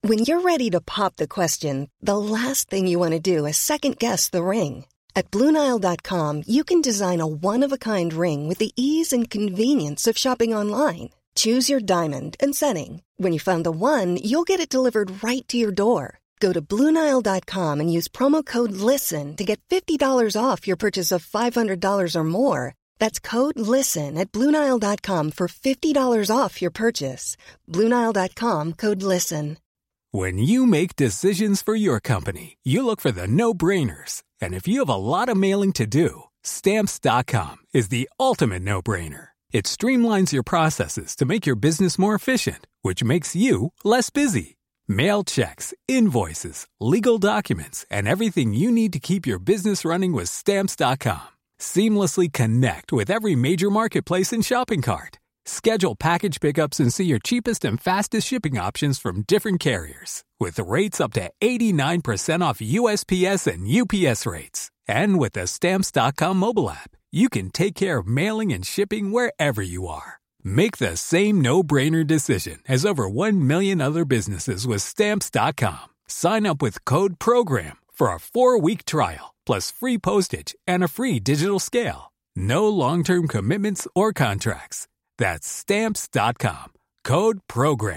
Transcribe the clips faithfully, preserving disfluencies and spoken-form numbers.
When you're ready to pop the question, the last thing you want to do is second-guess the ring. At Blue Nile dot com, you can design a one-of-a-kind ring with the ease and convenience of shopping online. Choose your diamond and setting. When you find the one, you'll get it delivered right to your door. Go to Blue Nile dot com and use promo code LISTEN to get fifty dollars off your purchase of five hundred dollars or more. That's code LISTEN at Blue Nile dot com for fifty dollars off your purchase. Blue Nile dot com, code LISTEN. When you make decisions for your company, you look for the no-brainers. And if you have a lot of mailing to do, Stamps dot com is the ultimate no-brainer. It streamlines your processes to make your business more efficient, which makes you less busy. Mail checks, invoices, legal documents, and everything you need to keep your business running with Stamps dot com. Seamlessly connect with every major marketplace and shopping cart. Schedule package pickups and see your cheapest and fastest shipping options from different carriers. With rates up to eighty-nine percent off U S P S and U P S rates. And with the Stamps dot com mobile app, you can take care of mailing and shipping wherever you are. Make the same no-brainer decision as over one million other businesses with Stamps dot com. Sign up with code PROGRAM for a four-week trial, plus free postage and a free digital scale. No long-term commitments or contracts. That's Stamps dot com. Code PROGRAM.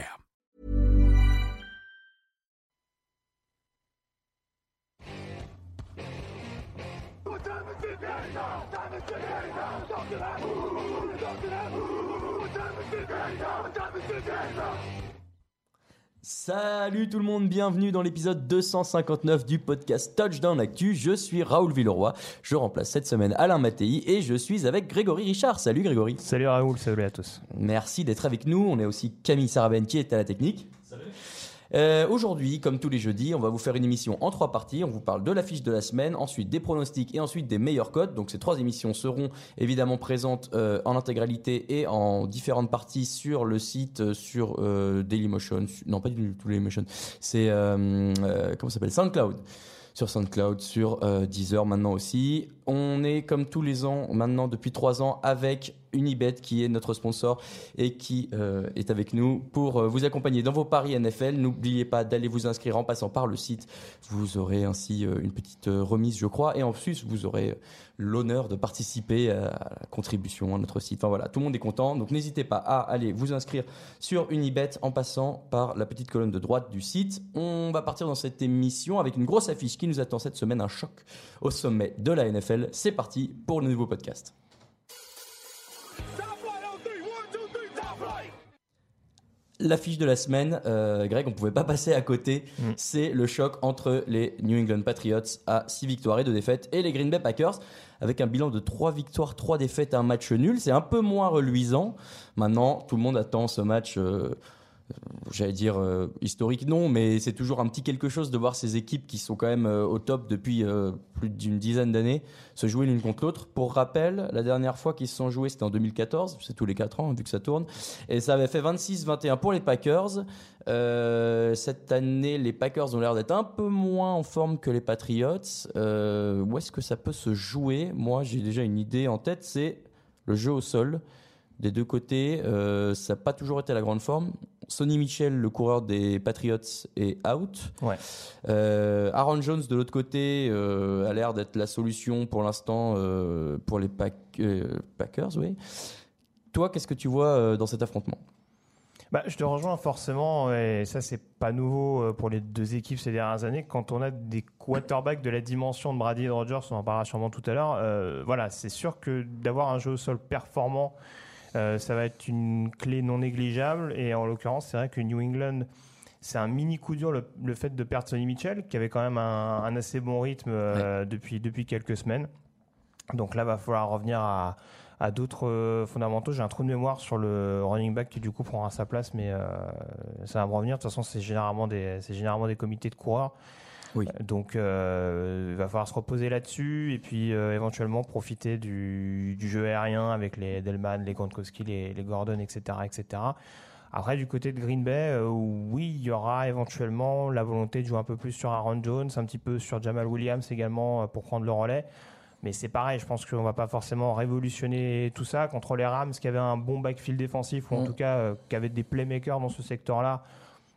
Salut tout le monde, bienvenue dans l'épisode deux cent cinquante-neuf du podcast Touchdown Actu. Je suis Raoul Villeroy, je remplace cette semaine Alain Mattei et je suis avec Grégory Richard. Salut Grégory. Salut Raoul, salut à tous. Merci d'être avec nous, on est aussi Camille Sarabène qui est à la technique. Salut. Euh, aujourd'hui, comme tous les jeudis, on va vous faire une émission en trois parties. On vous parle de l'affiche de la semaine, ensuite des pronostics et ensuite des meilleurs codes. Donc ces trois émissions seront évidemment présentes euh, en intégralité et en différentes parties sur le site, euh, sur euh, Dailymotion. Non, pas du tout Dailymotion. C'est euh, euh, comment ça s'appelle, SoundCloud. Sur SoundCloud, sur euh, Deezer maintenant aussi. On est comme tous les ans, maintenant depuis trois ans, avec Unibet qui est notre sponsor et qui euh, est avec nous pour euh, vous accompagner dans vos paris N F L. N'oubliez pas d'aller vous inscrire en passant par le site. Vous aurez ainsi euh, une petite euh, remise, je crois. Et en plus, vous aurez l'honneur de participer à la contribution à notre site. Enfin voilà, tout le monde est content. Donc n'hésitez pas à aller vous inscrire sur Unibet en passant par la petite colonne de droite du site. On va partir dans cette émission avec une grosse affiche qui nous attend cette semaine, un choc au sommet de la N F L. C'est parti pour le nouveau podcast. L'affiche de la semaine, euh, Greg, on ne pouvait pas passer à côté. Mm. C'est le choc entre les New England Patriots à six victoires et deux défaites et les Green Bay Packers avec un bilan de trois victoires, trois défaites et un match nul. C'est un peu moins reluisant. Maintenant, tout le monde attend ce match, euh, j'allais dire euh, historique, non, mais c'est toujours un petit quelque chose de voir ces équipes qui sont quand même euh, au top depuis euh, plus d'une dizaine d'années se jouer l'une contre l'autre. Pour rappel, la dernière fois qu'ils se sont joués, c'était en deux mille quatorze, c'est tous les quatre ans vu que ça tourne, et ça avait fait vingt-six vingt et un pour les Packers. Euh, cette année, les Packers ont l'air d'être un peu moins en forme que les Patriots. Euh, où est-ce que ça peut se jouer ? Moi, j'ai déjà une idée en tête, c'est le jeu au sol. Des deux côtés, euh, ça n'a pas toujours été à la grande forme. Sonny Michel, le coureur des Patriots, est out. Ouais. Euh, Aaron Jones, de l'autre côté, euh, a l'air d'être la solution pour l'instant euh, pour les Pack, euh, Packers. Oui. Toi, qu'est-ce que tu vois euh, dans cet affrontement ? Bah, je te rejoins forcément, et ça c'est pas nouveau pour les deux équipes ces dernières années. Quand on a des quarterbacks de la dimension de Brady et de Rodgers, on en parlera sûrement tout à l'heure. Euh, voilà, c'est sûr que d'avoir un jeu au sol performant, Euh, ça va être une clé non négligeable. Et en l'occurrence, c'est vrai que New England, c'est un mini coup dur le, le fait de perdre Sonny Michel, qui avait quand même un, un assez bon rythme euh, ouais. depuis, depuis quelques semaines. Donc là, il va falloir revenir à, à d'autres euh, fondamentaux. J'ai un trou de mémoire sur le running back qui du coup prendra sa place, mais euh, ça va me revenir. De toute façon, c'est généralement des, c'est généralement des comités de coureurs. Oui. Donc, euh, il va falloir se reposer là-dessus et puis euh, éventuellement profiter du, du jeu aérien avec les Edelman, les Gronkowski, les, les Gordon, et cetera, et cetera. Après, du côté de Green Bay, euh, oui, il y aura éventuellement la volonté de jouer un peu plus sur Aaron Jones, un petit peu sur Jamal Williams également euh, pour prendre le relais. Mais c'est pareil, je pense qu'on ne va pas forcément révolutionner tout ça. Contre les Rams, qui avaient un bon backfield défensif, ou en mmh. tout cas euh, qui avaient des playmakers dans ce secteur-là,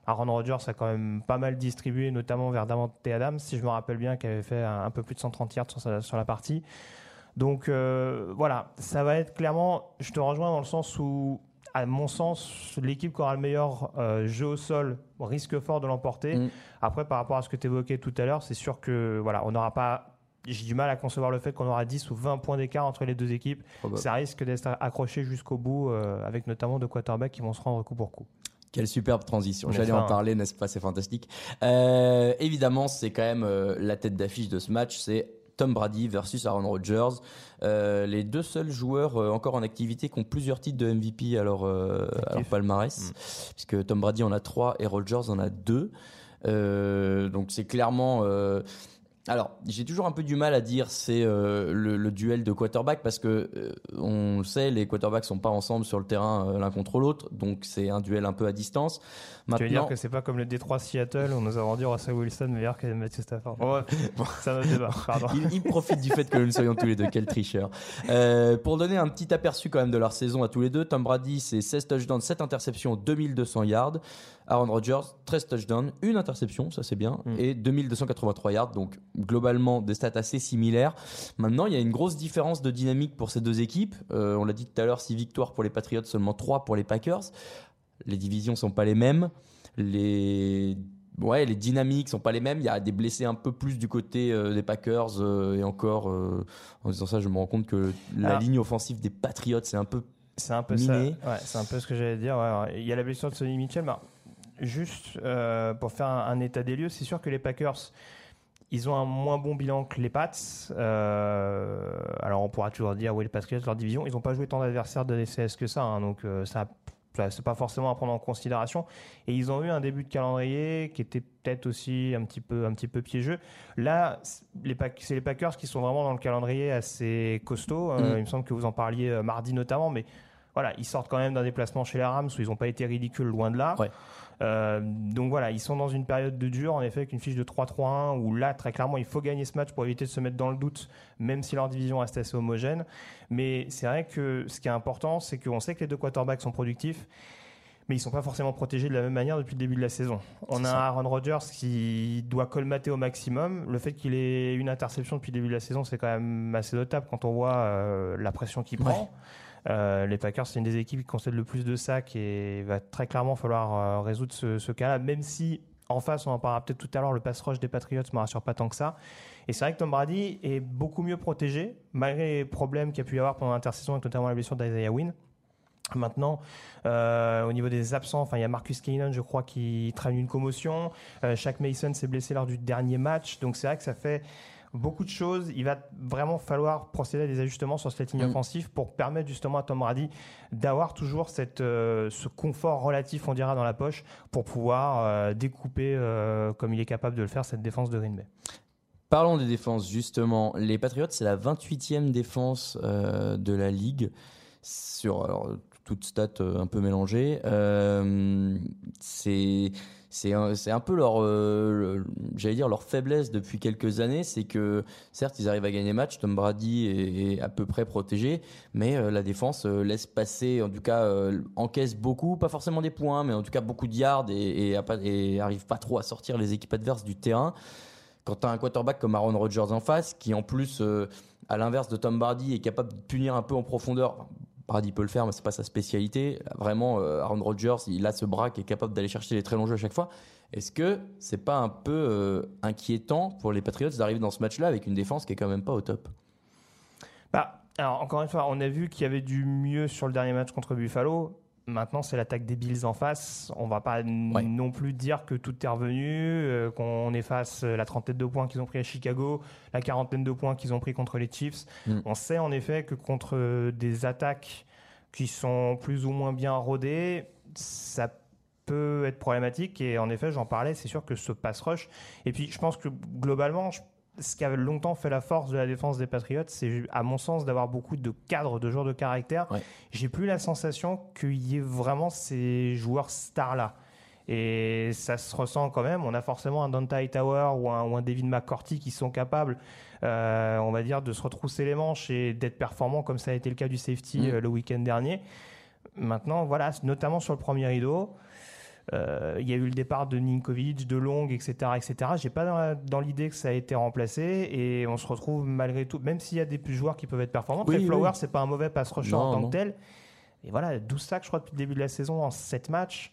Aaron Rodgers a quand même pas mal distribué, notamment vers Davante Adams, si je me rappelle bien, qui avait fait un, un peu plus de cent trente yards sur, sa, sur la partie. Donc euh, voilà, ça va être clairement, je te rejoins dans le sens où, à mon sens, l'équipe qui aura le meilleur euh, jeu au sol risque fort de l'emporter. Mmh. Après, par rapport à ce que tu évoquais tout à l'heure, c'est sûr que voilà, on n'aura pas... J'ai du mal à concevoir le fait qu'on aura dix ou vingt points d'écart entre les deux équipes. Oh bah. Ça risque d'être accroché jusqu'au bout, euh, avec notamment deux quarterbacks qui vont se rendre coup pour coup. Quelle superbe transition. J'allais en parler, n'est-ce pas? C'est fantastique. Euh, évidemment, c'est quand même euh, la tête d'affiche de ce match. C'est Tom Brady versus Aaron Rodgers. Euh, les deux seuls joueurs euh, encore en activité qui ont plusieurs titres de M V P à leur, euh, à leur palmarès. Mmh. Puisque Tom Brady en a trois et Rodgers en a deux. Euh, donc c'est clairement... Euh, Alors, j'ai toujours un peu du mal à dire c'est euh, le, le duel de quarterback parce que euh, on le sait, les quarterbacks sont pas ensemble sur le terrain euh, l'un contre l'autre, donc c'est un duel un peu à distance. Maintenant, tu veux dire que c'est pas comme le Détroit Seattle où nous avons dit Russell Wilson meilleur que Matthew Stafford. Bon, bon, ça me débat. Pardon. il, il profite du fait que nous soyons tous les deux. Quel tricheur. Euh, pour donner un petit aperçu quand même de leur saison à tous les deux, Tom Brady c'est seize touchdowns, sept interceptions, deux mille deux cents yards. Aaron Rodgers, treize touchdowns, une interception, ça c'est bien, mm. et deux mille deux cent quatre-vingt-trois yards, donc globalement des stats assez similaires. Maintenant, il y a une grosse différence de dynamique pour ces deux équipes. Euh, on l'a dit tout à l'heure, six victoires pour les Patriots, seulement trois pour les Packers. Les divisions sont pas les mêmes. Les... Ouais, les dynamiques sont pas les mêmes. Il y a des blessés un peu plus du côté euh, des Packers, euh, et encore, euh, en disant ça, je me rends compte que la Alors... ligne offensive des Patriots, c'est un peu C'est un peu miné. ça. Ouais, c'est un peu ce que j'allais dire. Ouais. Il y a la blessure de Sonny Mitchell. Bah, juste euh, pour faire un, un état des lieux, c'est sûr que les Packers, ils ont un moins bon bilan que les Pats. Euh, alors on pourra toujours dire oui, les Patriots, leur division, ils n'ont pas joué tant d'adversaires de F C S que ça, hein, donc euh, ça, ça c'est pas forcément à prendre en considération. Et ils ont eu un début de calendrier qui était peut-être aussi un petit peu un petit peu piégeux. Là, les Pack, c'est les Packers qui sont vraiment dans le calendrier assez costaud. Mmh. Euh, il me semble que vous en parliez euh, mardi notamment, mais voilà, ils sortent quand même d'un déplacement chez les Rams où ils n'ont pas été ridicules, loin de là. Ouais. Euh, donc voilà, ils sont dans une période de dur, en effet, avec une fiche de trois trois un où là, très clairement, il faut gagner ce match pour éviter de se mettre dans le doute, même si leur division reste assez homogène. Mais c'est vrai que ce qui est important, c'est qu'on sait que les deux quarterbacks sont productifs, mais ils ne sont pas forcément protégés de la même manière depuis le début de la saison. On c'est a ça. Aaron Rodgers qui doit colmater au maximum. Le fait qu'il ait une interception depuis le début de la saison, c'est quand même assez notable quand on voit euh, la pression qu'il prend. Ouais. Euh, les Packers, c'est une des équipes qui concède le plus de sacs et il va très clairement falloir euh, résoudre ce, ce cas-là, même si en face, on en parlera peut-être tout à l'heure, le pass rush des Patriots ne me rassure pas tant que ça. Et c'est vrai que Tom Brady est beaucoup mieux protégé, malgré les problèmes qu'il y a pu y avoir pendant l'intersaison, avec notamment la blessure d'Isaiah Wynn. Maintenant, euh, au niveau des absents, enfin il y a Marcus Cannon, je crois, qui traîne une commotion. Euh, Shaq Mason s'est blessé lors du dernier match, donc c'est vrai que ça fait beaucoup de choses. Il va vraiment falloir procéder à des ajustements sur cette ligne mmh. offensive pour permettre justement à Tom Brady d'avoir toujours cette, euh, ce confort relatif, on dira, dans la poche pour pouvoir euh, découper, euh, comme il est capable de le faire, cette défense de Green Bay. Parlons des défenses, justement. Les Patriots, c'est la vingt-huitième défense euh, de la Ligue. Sur, alors, toute stat euh, un peu mélangée. Euh, c'est... C'est un, c'est un peu leur, euh, j'allais dire leur faiblesse depuis quelques années, c'est que certes ils arrivent à gagner match, Tom Brady est, est à peu près protégé, mais euh, la défense euh, laisse passer, en tout cas euh, encaisse beaucoup, pas forcément des points, mais en tout cas beaucoup de yards et, et, et arrive pas trop à sortir les équipes adverses du terrain. Quand tu as un quarterback comme Aaron Rodgers en face, qui en plus, euh, à l'inverse de Tom Brady, est capable de punir un peu en profondeur. Brady peut le faire, mais c'est pas sa spécialité. Vraiment, euh, Aaron Rodgers, il a ce bras qui est capable d'aller chercher les très longs jeux à chaque fois. Est-ce que c'est pas un peu euh, inquiétant pour les Patriots d'arriver dans ce match-là avec une défense qui est quand même pas au top? Bah, alors encore une fois, on a vu qu'il y avait du mieux sur le dernier match contre Buffalo. Maintenant, c'est l'attaque des Bills en face. On va pas n- ouais. non plus dire que tout est revenu, euh, qu'on efface la trentaine de points qu'ils ont pris à Chicago, la quarantaine de points qu'ils ont pris contre les Chiefs. Mm. On sait en effet que contre des attaques qui sont plus ou moins bien rodées, ça peut être problématique. Et en effet, j'en parlais, c'est sûr que ce pass rush. Et puis, je pense que globalement, je ce qui avait longtemps fait la force de la défense des Patriots, c'est à mon sens d'avoir beaucoup de cadres, de joueurs de caractère. Ouais. J'ai plus la sensation qu'il y ait vraiment ces joueurs stars-là. Et ça se ressent quand même. On a forcément un Dante Hightower ou un, ou un David McCourty qui sont capables, euh, on va dire, de se retrousser les manches et d'être performants comme ça a été le cas du safety mmh. euh, le week-end dernier. Maintenant, voilà, notamment sur le premier rideau, Euh, il y a eu le départ de Ninkovic, de Long, et cetera, et cetera. J'ai pas dans, dans l'idée que ça a été remplacé et on se retrouve malgré tout, même s'il y a des joueurs qui peuvent être performants. Oui, Flowers, oui. c'est pas un mauvais pass rusher en tant non. que tel. Et voilà, douze sacs, je crois, depuis le début de la saison en sept matchs.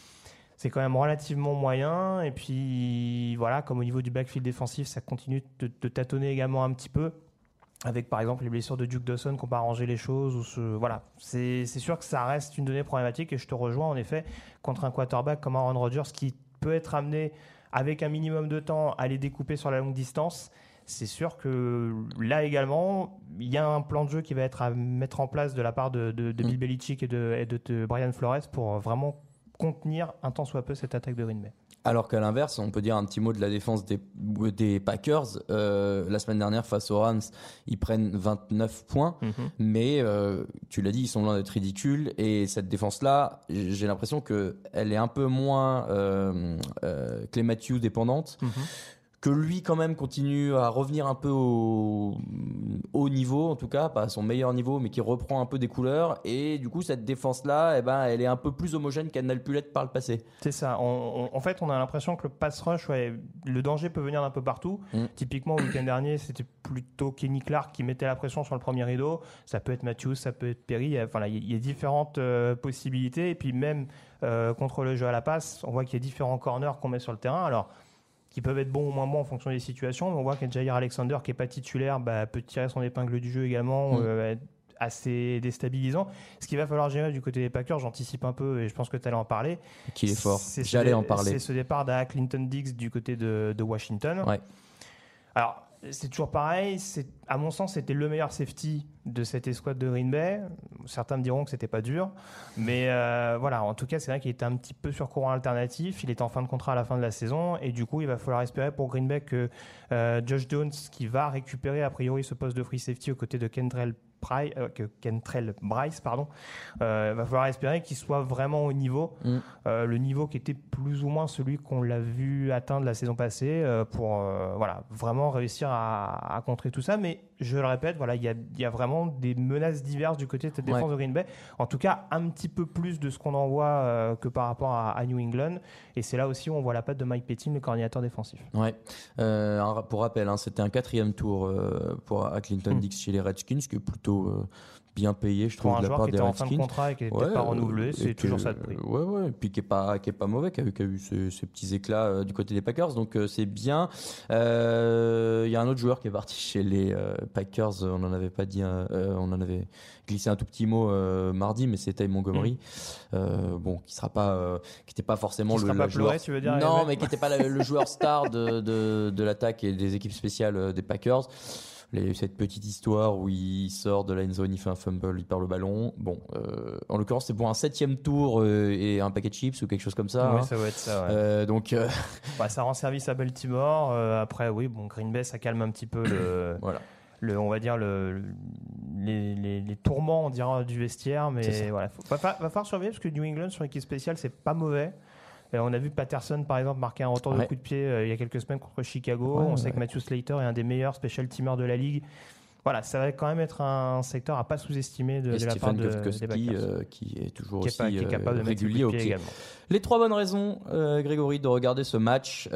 C'est quand même relativement moyen. Et puis, voilà, comme au niveau du backfield défensif, ça continue de, de tâtonner également un petit peu. Avec, par exemple, les blessures de Duke Dawson qui n'ont pas arrangé les choses. Ou ce, voilà. c'est, c'est sûr que ça reste une donnée problématique. Et je te rejoins, en effet, contre un quarterback comme Aaron Rodgers qui peut être amené, avec un minimum de temps, à les découper sur la longue distance. C'est sûr que là également, il y a un plan de jeu qui va être à mettre en place de la part de, de, de Bill Belichick et de, et de, de Brian Flores pour vraiment contenir un tant soit peu cette attaque de Green Bay. Alors qu'à l'inverse, on peut dire un petit mot de la défense des, des Packers. Euh, la semaine dernière, face aux Rams, ils prennent vingt-neuf points. Mm-hmm. Mais euh, tu l'as dit, ils sont loin d'être ridicules. Et cette défense-là, j'ai l'impression qu'elle est un peu moins euh, euh, Clay Matthews dépendante. Mm-hmm. Que lui quand même continue à revenir un peu au haut niveau, en tout cas pas à son meilleur niveau, mais qui reprend un peu des couleurs, et du coup cette défense là, eh ben, elle est un peu plus homogène qu'elle n'a pu l'être par le passé. C'est ça, on, on, en fait on a l'impression que le pass rush, ouais, le danger peut venir d'un peu partout. mm. Typiquement au week-end dernier, c'était plutôt Kenny Clark qui mettait la pression sur le premier rideau, ça peut être Matthews, ça peut être Perry, il y a, enfin, il y a différentes euh, possibilités, et puis même euh, contre le jeu à la passe, on voit qu'il y a différents corners qu'on met sur le terrain. Alors qui peuvent être bons ou moins bons en fonction des situations. Mais on voit que Jair Alexander, qui n'est pas titulaire, bah, peut tirer son épingle du jeu également, mmh. euh, assez déstabilisant. Ce qu'il va falloir gérer du côté des Packers, j'anticipe un peu et je pense que tu allais en parler. Qu'il est fort, c'est j'allais ce, en parler. C'est ce départ d'A. Clinton Diggs du côté de, de Washington. Ouais. Alors, c'est toujours pareil. C'est, à mon sens, c'était le meilleur safety de cette escouade de Green Bay. Certains me diront que c'était pas dur, mais euh, voilà. En tout cas, c'est vrai qu'il était un petit peu sur courant alternatif. Il est en fin de contrat à la fin de la saison, et du coup, il va falloir espérer pour Green Bay que euh, Josh Jones, qui va récupérer a priori ce poste de free safety aux côtés de Kentrell Bryce, euh, que Kentrell Bryce, pardon, euh, va falloir espérer qu'il soit vraiment au niveau, mm. euh, le niveau qui était plus ou moins celui qu'on l'a vu atteindre la saison passée, euh, pour euh, voilà, vraiment réussir à, à contrer tout ça. Mais je le répète, voilà, il y a, y a vraiment des menaces diverses du côté de cette défense ouais. de Green Bay. En tout cas, un petit peu plus de ce qu'on en voit euh, que par rapport à, à New England. Et c'est là aussi où on voit la patte de Mike Pettin, le coordinateur défensif. Ouais. Euh, pour rappel, hein, c'était un quatrième tour euh, pour Clinton mm. Dix chez les Redskins, qui est plutôt euh, bien payé, je trouve, pour un de la joueur part qui des était Redskins. En fin de contrat et qui n'était ouais, pas renouvelé, c'est toujours que, ça de prix. Ouais, ouais, et puis qui est pas, qui est pas mauvais, qui a eu, qui a eu ce, ces petits éclats euh, du côté des Packers, donc euh, c'est bien. Il euh, y a un autre joueur qui est parti chez les euh, Packers, on en avait pas dit, euh, on en avait glissé un tout petit mot euh, mardi, mais c'était Montgomery, mm. euh, bon, qui sera pas, euh, qui n'était pas forcément qui le, sera le pas joueur. Pleuré, tu veux dire, non, mais qui n'était pas le, le joueur star de, de, de l'attaque et des équipes spéciales des Packers. Il y a eu cette petite histoire où il sort de la end zone, il fait un fumble, il perd le ballon. Bon, euh, en l'occurrence, c'est pour un septième tour euh, et un paquet de chips ou quelque chose comme ça. Oui, hein. ça va être ça. Ouais. Euh, donc, euh... bah, ça rend service à Baltimore. Euh, après, oui, bon, Green Bay, ça calme un petit peu le. voilà. Le, on va dire le, les, les, les tourments, on dira, du vestiaire, mais voilà, faut, va, va falloir surveiller parce que New England sur l'équipe spéciale, c'est pas mauvais. Et on a vu Patterson, par exemple, marquer un retour de ouais. coup de pied euh, il y a quelques semaines contre Chicago. Ouais, on ouais. sait que Matthew Slater est un des meilleurs special teamers de la ligue. Voilà, ça va quand même être un secteur à pas sous-estimer de, de la part de, des Packers. Euh, qui est toujours qui aussi est pas, qui est capable euh, de régulier au pied. Également. Les trois bonnes raisons, euh, Grégory, de regarder ce match.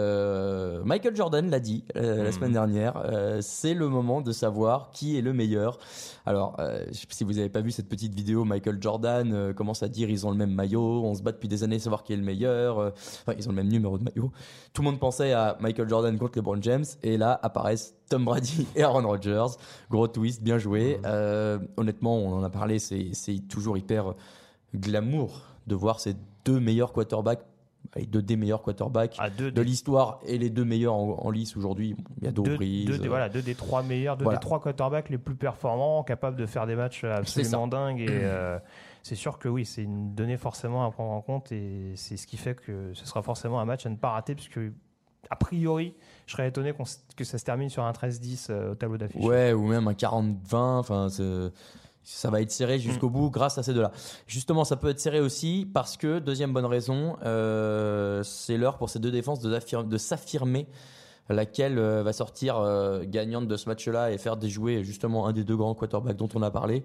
Euh, Michael Jordan l'a dit euh, mmh. la semaine dernière. Euh, c'est le moment de savoir qui est le meilleur. Alors, euh, je sais pas si vous n'avez pas vu cette petite vidéo, Michael Jordan euh, commence à dire ils ont le même maillot, on se bat depuis des années à savoir qui est le meilleur. Euh, enfin, ils ont le même numéro de maillot. Tout le monde pensait à Michael Jordan contre LeBron James, et là apparaissent Tom Brady et Aaron Rodgers. Gros twist, bien joué. Mmh. Euh, honnêtement, on en a parlé, c'est, c'est toujours hyper glamour de voir ces deux meilleurs quarterbacks, les deux des meilleurs quarterbacks ah, deux, de deux. l'histoire, et les deux meilleurs en, en lice aujourd'hui. Il y a Drew Brees. Deux, deux, voilà, deux des trois meilleurs, deux voilà. des trois quarterbacks les plus performants, capables de faire des matchs absolument dingues. Et euh, c'est sûr que oui, c'est une donnée forcément à prendre en compte, et c'est ce qui fait que ce sera forcément un match à ne pas rater, puisque a priori, je serais étonné qu'on, que ça se termine sur un treize dix euh, au tableau d'affiche. Ouais, ou même un quarante vingt. Enfin, c'est... ça va être serré jusqu'au mmh. bout grâce à ces deux-là. Justement, ça peut être serré aussi parce que, deuxième bonne raison, euh, c'est l'heure pour ces deux défenses de, de s'affirmer, laquelle euh, va sortir euh, gagnante de ce match-là et faire déjouer justement un des deux grands quarterbacks dont on a parlé.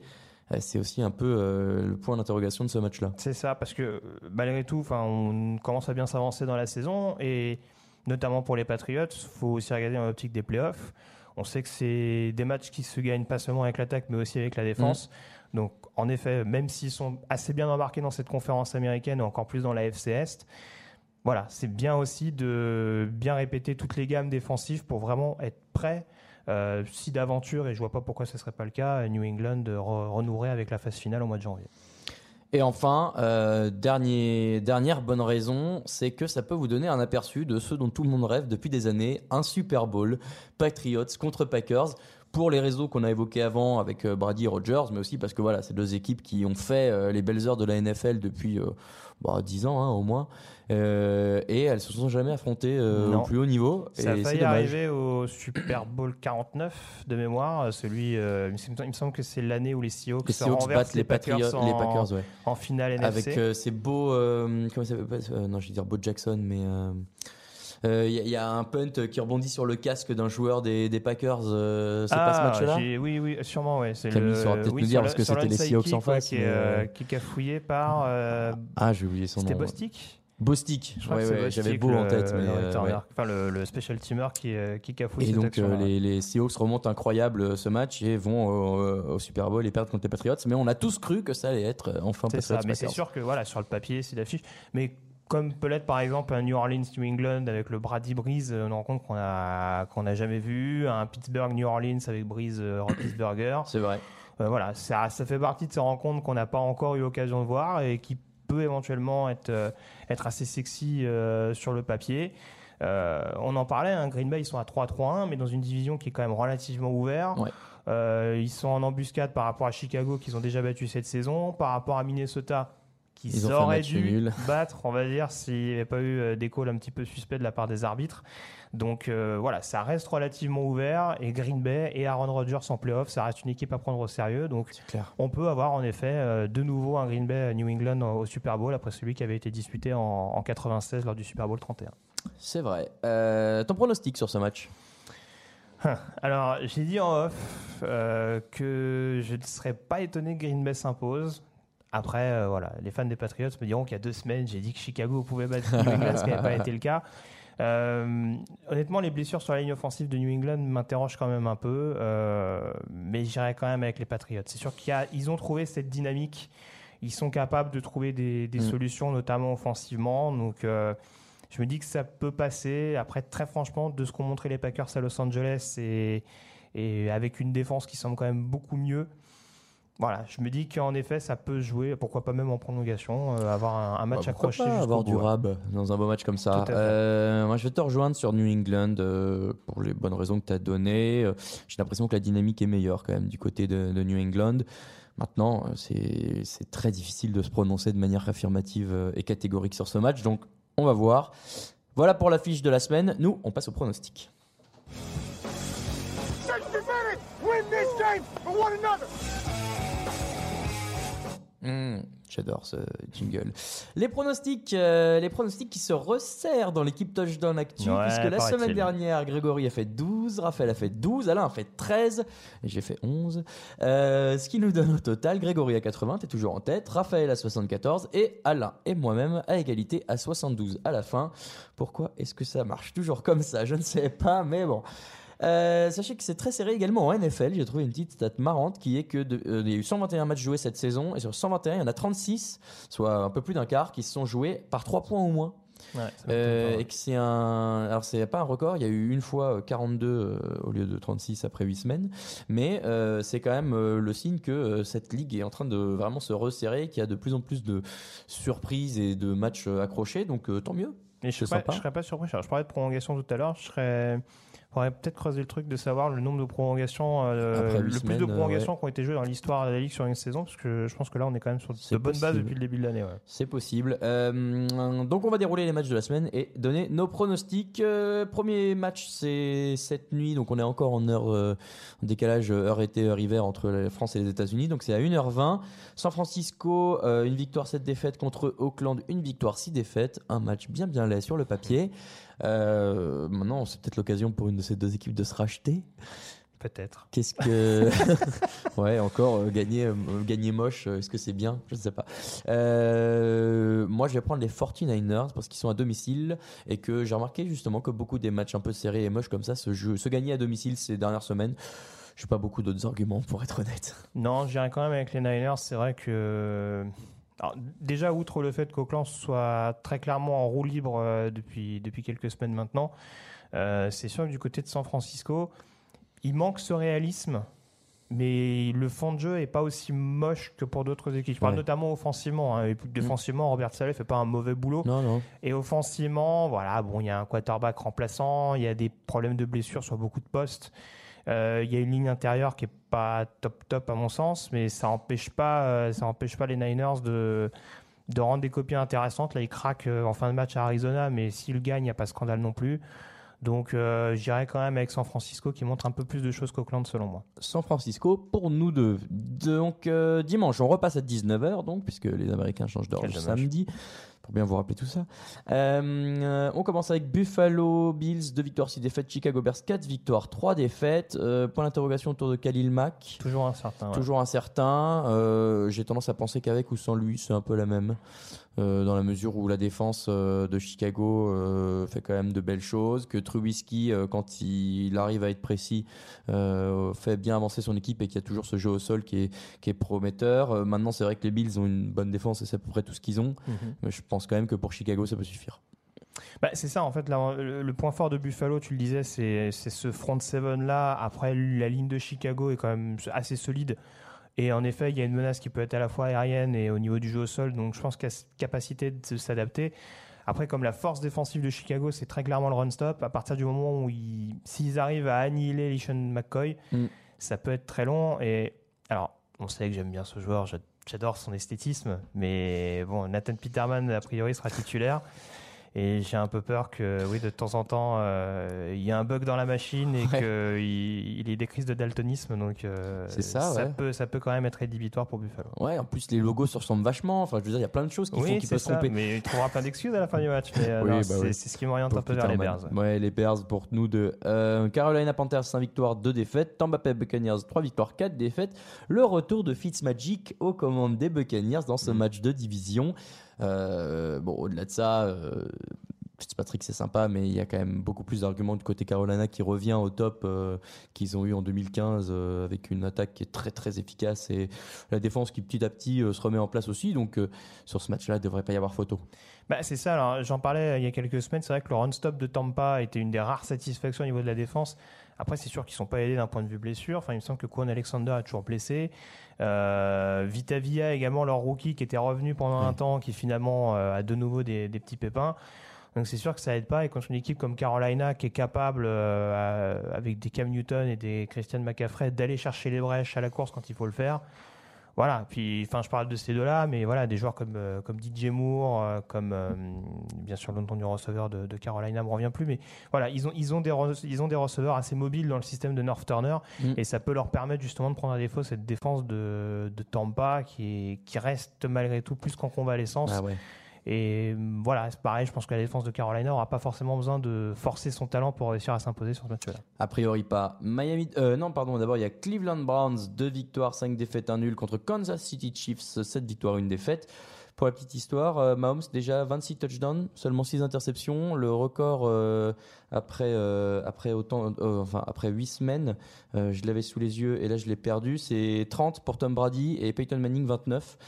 c'est aussi un peu euh, le point d'interrogation de ce match-là. C'est ça, parce que malgré tout, on commence à bien s'avancer dans la saison, et notamment pour les Patriots, il faut aussi regarder dans l'optique des playoffs. On sait que c'est des matchs qui se gagnent pas seulement avec l'attaque, mais aussi avec la défense. Mmh. Donc, en effet, même s'ils sont assez bien embarqués dans cette conférence américaine, et encore plus dans la F C Est, voilà, c'est bien aussi de bien répéter toutes les gammes défensives pour vraiment être prêt. Euh, si d'aventure, et je vois pas pourquoi ce ne serait pas le cas, New England re- renouerait avec la phase finale au mois de janvier. Et enfin, euh, dernier, dernière bonne raison, c'est que ça peut vous donner un aperçu de ce dont tout le monde rêve depuis des années, un Super Bowl, Patriots contre Packers, pour les réseaux qu'on a évoqués avant avec euh, Brady et Rodgers, mais aussi parce que voilà, c'est deux équipes qui ont fait euh, les belles heures de la N F L depuis euh, bah, dix ans hein, au moins, euh, et elles se sont jamais affrontées euh, au plus haut niveau. Ça et a failli arriver au Super Bowl quarante-neuf de mémoire, celui, euh, il me semble que c'est l'année où les Seahawks, les Seahawks battent les Packers, Patriots en, les Packers ouais. en finale N F C. Avec euh, ces beaux, euh, comment ça s'appelle euh, non, je vais dire Bo Jackson, mais il euh, y, y a un punt qui rebondit sur le casque d'un joueur des, des Packers. Euh, c'est ah, pas ce match-là j'ai, Oui, oui, sûrement, ouais. C'est Camille le, saura peut-être oui, nous dire le, parce que c'était les Seahawks en face. Qui est, euh, qui est cafouillé par. Euh, ah, j'ai oublié son c'était nom. C'était Bostic. Bostic, je crois ouais, que c'est ouais, Bostic, j'avais beau le, en tête, mais le, euh, ouais. enfin le, le special teamer qui, qui cafouille. Et cette donc action, euh, ouais. les, les Seahawks remontent incroyable ce match et vont au, au Super Bowl et perdent contre les Patriots. Mais on a tous cru que ça allait être enfin c'est Patriots. Ça, mais c'est sûr que voilà, sur le papier, c'est l'affiche. Mais comme peut l'être par exemple un New Orleans New England avec le Brady Breeze, une rencontre qu'on a qu'on n'a jamais vue, un Pittsburgh New Orleans avec Breeze euh, Roethlisberger. C'est vrai. Euh, voilà, ça, ça fait partie de ces rencontres qu'on n'a pas encore eu l'occasion de voir et qui peut éventuellement être, euh, être assez sexy euh, sur le papier. Euh, on en parlait, hein, Green Bay, ils sont à trois trois un, mais dans une division qui est quand même relativement ouverte. Ouais. Euh, ils sont en embuscade par rapport à Chicago, qu'ils ont déjà battu cette saison, par rapport à Minnesota, qu'ils ils auraient dû nul. battre, on va dire, s'il n'y avait pas eu euh, des calls un petit peu suspects de la part des arbitres. Donc euh, voilà, ça reste relativement ouvert, et Green Bay et Aaron Rodgers en playoff, ça reste une équipe à prendre au sérieux. Donc on peut avoir en effet euh, de nouveau un Green Bay New England au Super Bowl après celui qui avait été disputé en, en quatre-vingt-seize lors du Super Bowl trente et un. C'est vrai. Euh, ton pronostic sur ce match ? Alors j'ai dit en off euh, que je ne serais pas étonné que Green Bay s'impose. Après, euh, voilà, les fans des Patriots me diront qu'il y a deux semaines, j'ai dit que Chicago pouvait battre New England, ce qui n'avait pas été le cas. Euh, honnêtement, les blessures sur la ligne offensive de New England m'interrogent quand même un peu, euh, mais j'irai quand même avec les Patriots. C'est sûr qu'ils ont trouvé cette dynamique, ils sont capables de trouver des, des mmh. solutions, notamment offensivement. Donc, euh, je me dis que ça peut passer. Après, très franchement, de ce qu'ont montré les Packers à Los Angeles et, et avec une défense qui semble quand même beaucoup mieux. Voilà, je me dis qu'en effet, ça peut jouer, pourquoi pas même en prolongation, euh, avoir un, un match bah, accroché jusqu'au avoir bout. du rab dans un beau match comme ça. Euh, moi, je vais te rejoindre sur New England euh, pour les bonnes raisons que tu as données. Euh, j'ai l'impression que la dynamique est meilleure quand même du côté de, de New England. Maintenant, c'est, c'est très difficile de se prononcer de manière affirmative et catégorique sur ce match, donc on va voir. Voilà pour la fiche de la semaine. Nous, on passe au pronostic. Mmh, j'adore ce jingle. Les pronostics, euh, les pronostics qui se resserrent dans l'équipe Touchdown Actu, ouais, puisque la semaine dernière, Grégory a fait douze, Raphaël a fait douze, Alain a fait treize, et j'ai fait onze. Euh, ce qui nous donne au total, Grégory à quatre-vingts, t'es toujours en tête, Raphaël à soixante-quatorze, et Alain et moi-même à égalité à soixante-douze à la fin. Pourquoi est-ce que ça marche toujours comme ça ? Je ne sais pas, mais bon... Euh, sachez que c'est très serré également en N F L. J'ai trouvé une petite stat marrante qui est que de, euh, il y a eu cent vingt et un matchs joués cette saison, et sur cent vingt et un, il y en a trente-six, soit un peu plus d'un quart, qui se sont joués par trois points ou moins. Ouais, euh, et que c'est un, alors c'est pas un record, il y a eu une fois quarante-deux euh, au lieu de trente-six après huit semaines, mais euh, c'est quand même euh, le signe que euh, cette ligue est en train de vraiment se resserrer, qu'il y a de plus en plus de surprises et de matchs accrochés, donc euh, tant mieux. Et je serais pas, je serais pas surpris. Je parlais de prolongation tout à l'heure. Je serais, on aurait peut-être creusé le truc de savoir le nombre de prolongations, euh, le semaines, plus de prolongations ouais. qui ont été jouées dans l'histoire de la ligue sur une saison, parce que je pense que là on est quand même sur c'est de bonnes possible. bases depuis le début de l'année. Ouais. C'est possible. Euh, donc on va dérouler les matchs de la semaine et donner nos pronostics. Euh, premier match c'est cette nuit, donc on est encore en heure euh, en décalage heure été heure hiver entre la France et les États-Unis, donc c'est à une heure vingt. San Francisco, euh, une victoire sept défaites contre Oakland, une victoire six défaites, un match bien bien laid sur le papier. Euh, maintenant, c'est peut-être l'occasion pour une de ces deux équipes de se racheter. Peut-être. Qu'est-ce que. Ouais, encore, euh, gagner, euh, gagner moche, euh, est-ce que c'est bien? Je ne sais pas. Euh, moi, je vais prendre les forty-niners parce qu'ils sont à domicile et que j'ai remarqué justement que beaucoup des matchs un peu serrés et moches comme ça se, jouent, se gagnaient à domicile ces dernières semaines. Je n'ai pas beaucoup d'autres arguments pour être honnête. Non, j'irai quand même avec les Niners. C'est vrai que. Alors, déjà, outre le fait qu'Oakland soit très clairement en roue libre euh, depuis, depuis quelques semaines maintenant, euh, c'est sûr que du côté de San Francisco, il manque ce réalisme, mais le fond de jeu n'est pas aussi moche que pour d'autres équipes. Je parle Ouais. notamment offensivement. Hein, et puis défensivement, Robert Saleh fait pas un mauvais boulot. Non, non. Et offensivement, voilà, bon, il y a un quarterback remplaçant, il y a des problèmes de blessures sur beaucoup de postes. Euh, il y a une ligne intérieure qui est pas top top à mon sens, mais ça empêche pas, euh, ça empêche pas les Niners de de rendre des copies intéressantes. Là, ils craquent euh, en fin de match à Arizona, mais s'ils gagnent, il n'y a pas de scandale non plus. Donc, euh, j'irai quand même avec San Francisco qui montre un peu plus de choses qu'Oakland selon moi. San Francisco pour nous deux. Donc euh, dimanche, on repasse à dix-neuf heures donc puisque les Américains changent d'heure Quel le dommage. samedi. Pour bien vous rappeler tout ça. Euh, on commence avec Buffalo Bills, deux victoires, six défaites. Chicago Bears, quatre victoires, trois défaites. Euh, point d'interrogation autour de Khalil Mack. Toujours incertain. Ouais. Toujours incertain. Euh, j'ai tendance à penser qu'avec ou sans lui, c'est un peu la même. Euh, dans la mesure où la défense euh, de Chicago euh, fait quand même de belles choses, que Trubisky, euh, quand il, il arrive à être précis, euh, fait bien avancer son équipe et qu'il y a toujours ce jeu au sol qui est, qui est prometteur. Euh, maintenant, c'est vrai que les Bills ont une bonne défense et c'est à peu près tout ce qu'ils ont. Mhm. Mais je pense quand même que pour Chicago, ça peut suffire. Bah, c'est ça, en fait, là, le, le point fort de Buffalo, tu le disais, c'est, c'est ce front seven là. Après, la ligne de Chicago est quand même assez solide. Et en effet, il y a une menace qui peut être à la fois aérienne et au niveau du jeu au sol. Donc, je pense qu'il y a cette capacité de s'adapter. Après, comme la force défensive de Chicago, c'est très clairement le run-stop. À partir du moment où ils, s'ils arrivent à annihiler LeSean McCoy, mm. ça peut être très long. Et alors, on sait que j'aime bien ce joueur. J'adore son esthétisme. Mais bon, Nathan Peterman, a priori, sera titulaire. Et j'ai un peu peur que, oui, de temps en temps, euh, il y a un bug dans la machine et ouais. qu'il il ait des crises de daltonisme. Donc, euh, c'est ça, ça, ouais. peut, ça peut quand même être rédhibitoire pour Buffalo. Ouais, en plus, les logos se ressemblent vachement. Enfin, je veux dire, il y a plein de choses qui oui, font qu'il peut se tromper. Mais il trouvera plein d'excuses à la fin du match. Mais euh, oui, non, bah c'est, oui. c'est ce qui m'oriente pour un peu vers les Bears. Ouais. ouais, les Bears pour nous deux. Euh, Carolina Panthers, cinq victoires, deux défaites. Tampa Bay Buccaneers, trois victoires, quatre défaites. Le retour de Fitzmagic aux commandes des Buccaneers dans ce mmh. match de division. Euh, bon, au-delà de ça, euh, Fitzpatrick c'est sympa, mais il y a quand même beaucoup plus d'arguments du côté Carolina qui revient au top euh, qu'ils ont eu en deux mille quinze euh, avec une attaque qui est très très efficace et la défense qui petit à petit euh, se remet en place aussi. Donc euh, sur ce match-là, il ne devrait pas y avoir photo. Bah, c'est ça, alors, j'en parlais il y a quelques semaines, c'est vrai que le run-stop de Tampa était une des rares satisfactions au niveau de la défense. Après, c'est sûr qu'ils ne sont pas aidés d'un point de vue blessure. Enfin, il me semble que Kwon Alexander est toujours blessé. Euh, Vita Vea également, leur rookie qui était revenu pendant mmh. un temps, qui finalement euh, a de nouveau des, des petits pépins. Donc c'est sûr que ça aide pas, et contre une équipe comme Carolina qui est capable euh, avec des Cam Newton et des Christian McCaffrey d'aller chercher les brèches à la course quand il faut le faire. Voilà, puis enfin je parle de ces deux-là, mais voilà, des joueurs comme euh, comme D J Moore, euh, comme euh, bien sûr le nom du receveur de, de Carolina me revient plus, mais voilà, ils ont ils ont des re- ils ont des receveurs assez mobiles dans le système de North Turner mm. et ça peut leur permettre justement de prendre à défaut cette défense de de Tampa qui est qui reste malgré tout plus qu'en convalescence. Ah ouais. Et voilà, c'est pareil, je pense que la défense de Carolina n'aura pas forcément besoin de forcer son talent pour réussir à s'imposer sur ce match-là. A priori pas. Miami, euh, non, pardon, d'abord il y a Cleveland Browns, deux victoires, cinq défaites, un nul contre Kansas City Chiefs, sept victoires, une défaite. Pour la petite histoire, euh, Mahomes déjà vingt-six touchdowns, seulement six interceptions, le record euh, après euh, après autant euh, enfin après huit semaines, euh, je l'avais sous les yeux et là je l'ai perdu, c'est trente pour Tom Brady et Peyton Manning vingt-neuf.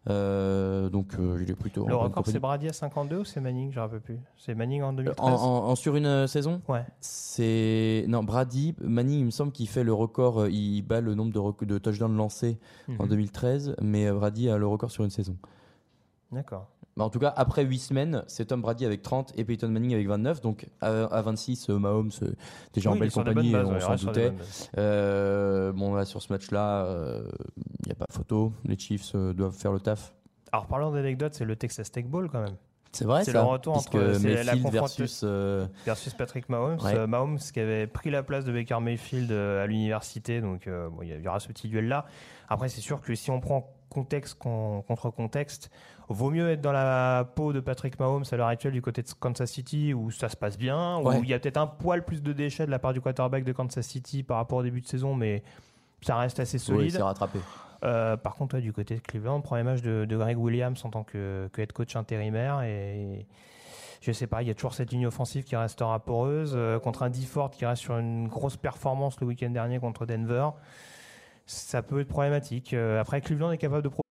Euh, donc euh, il est plutôt. Le record c'est Brady à cinquante-deux ou c'est Manning, je ne rappelle plus. C'est Manning en deux mille treize. En, en, en sur une euh, saison. Ouais. C'est non Brady, Manning il me semble qu'il fait le record, euh, il bat le nombre de, rec- de touchdowns lancés mm-hmm. en deux mille treize, mais Brady a le record sur une saison. D'accord. Bah en tout cas, après huit semaines, c'est Tom Brady avec trente et Peyton Manning avec vingt-neuf. Donc à, à vingt-six, Mahomes déjà oui, en belle compagnie, bases, on ouais, s'en doutait. Euh, bon, là sur ce match-là, il euh, n'y a pas photo. Les Chiefs euh, doivent faire le taf. Alors parlons d'anecdotes, c'est le Texas Tech Bowl quand même. C'est vrai, c'est ça. le retour Puisque entre c'est Mayfield la confrontation versus, euh... versus Patrick Mahomes. Ouais. Euh, Mahomes qui avait pris la place de Baker Mayfield euh, à l'université, donc euh, bon, il y aura ce petit duel-là. Après, c'est sûr que si on prend contexte contre contexte. Vaut mieux être dans la peau de Patrick Mahomes à l'heure actuelle du côté de Kansas City où ça se passe bien, ouais. où il y a peut-être un poil plus de déchets de la part du quarterback de Kansas City par rapport au début de saison, mais ça reste assez solide. Oui, c'est rattrapé. Euh, par contre, ouais, du côté de Cleveland, premier match de, de Greg Williams en tant que, que head coach intérimaire et je sais pas, il y a toujours cette ligne offensive qui restera poreuse euh, contre un DeFord qui reste sur une grosse performance le week-end dernier contre Denver. Ça peut être problématique. Euh, après, Cleveland est capable de pro-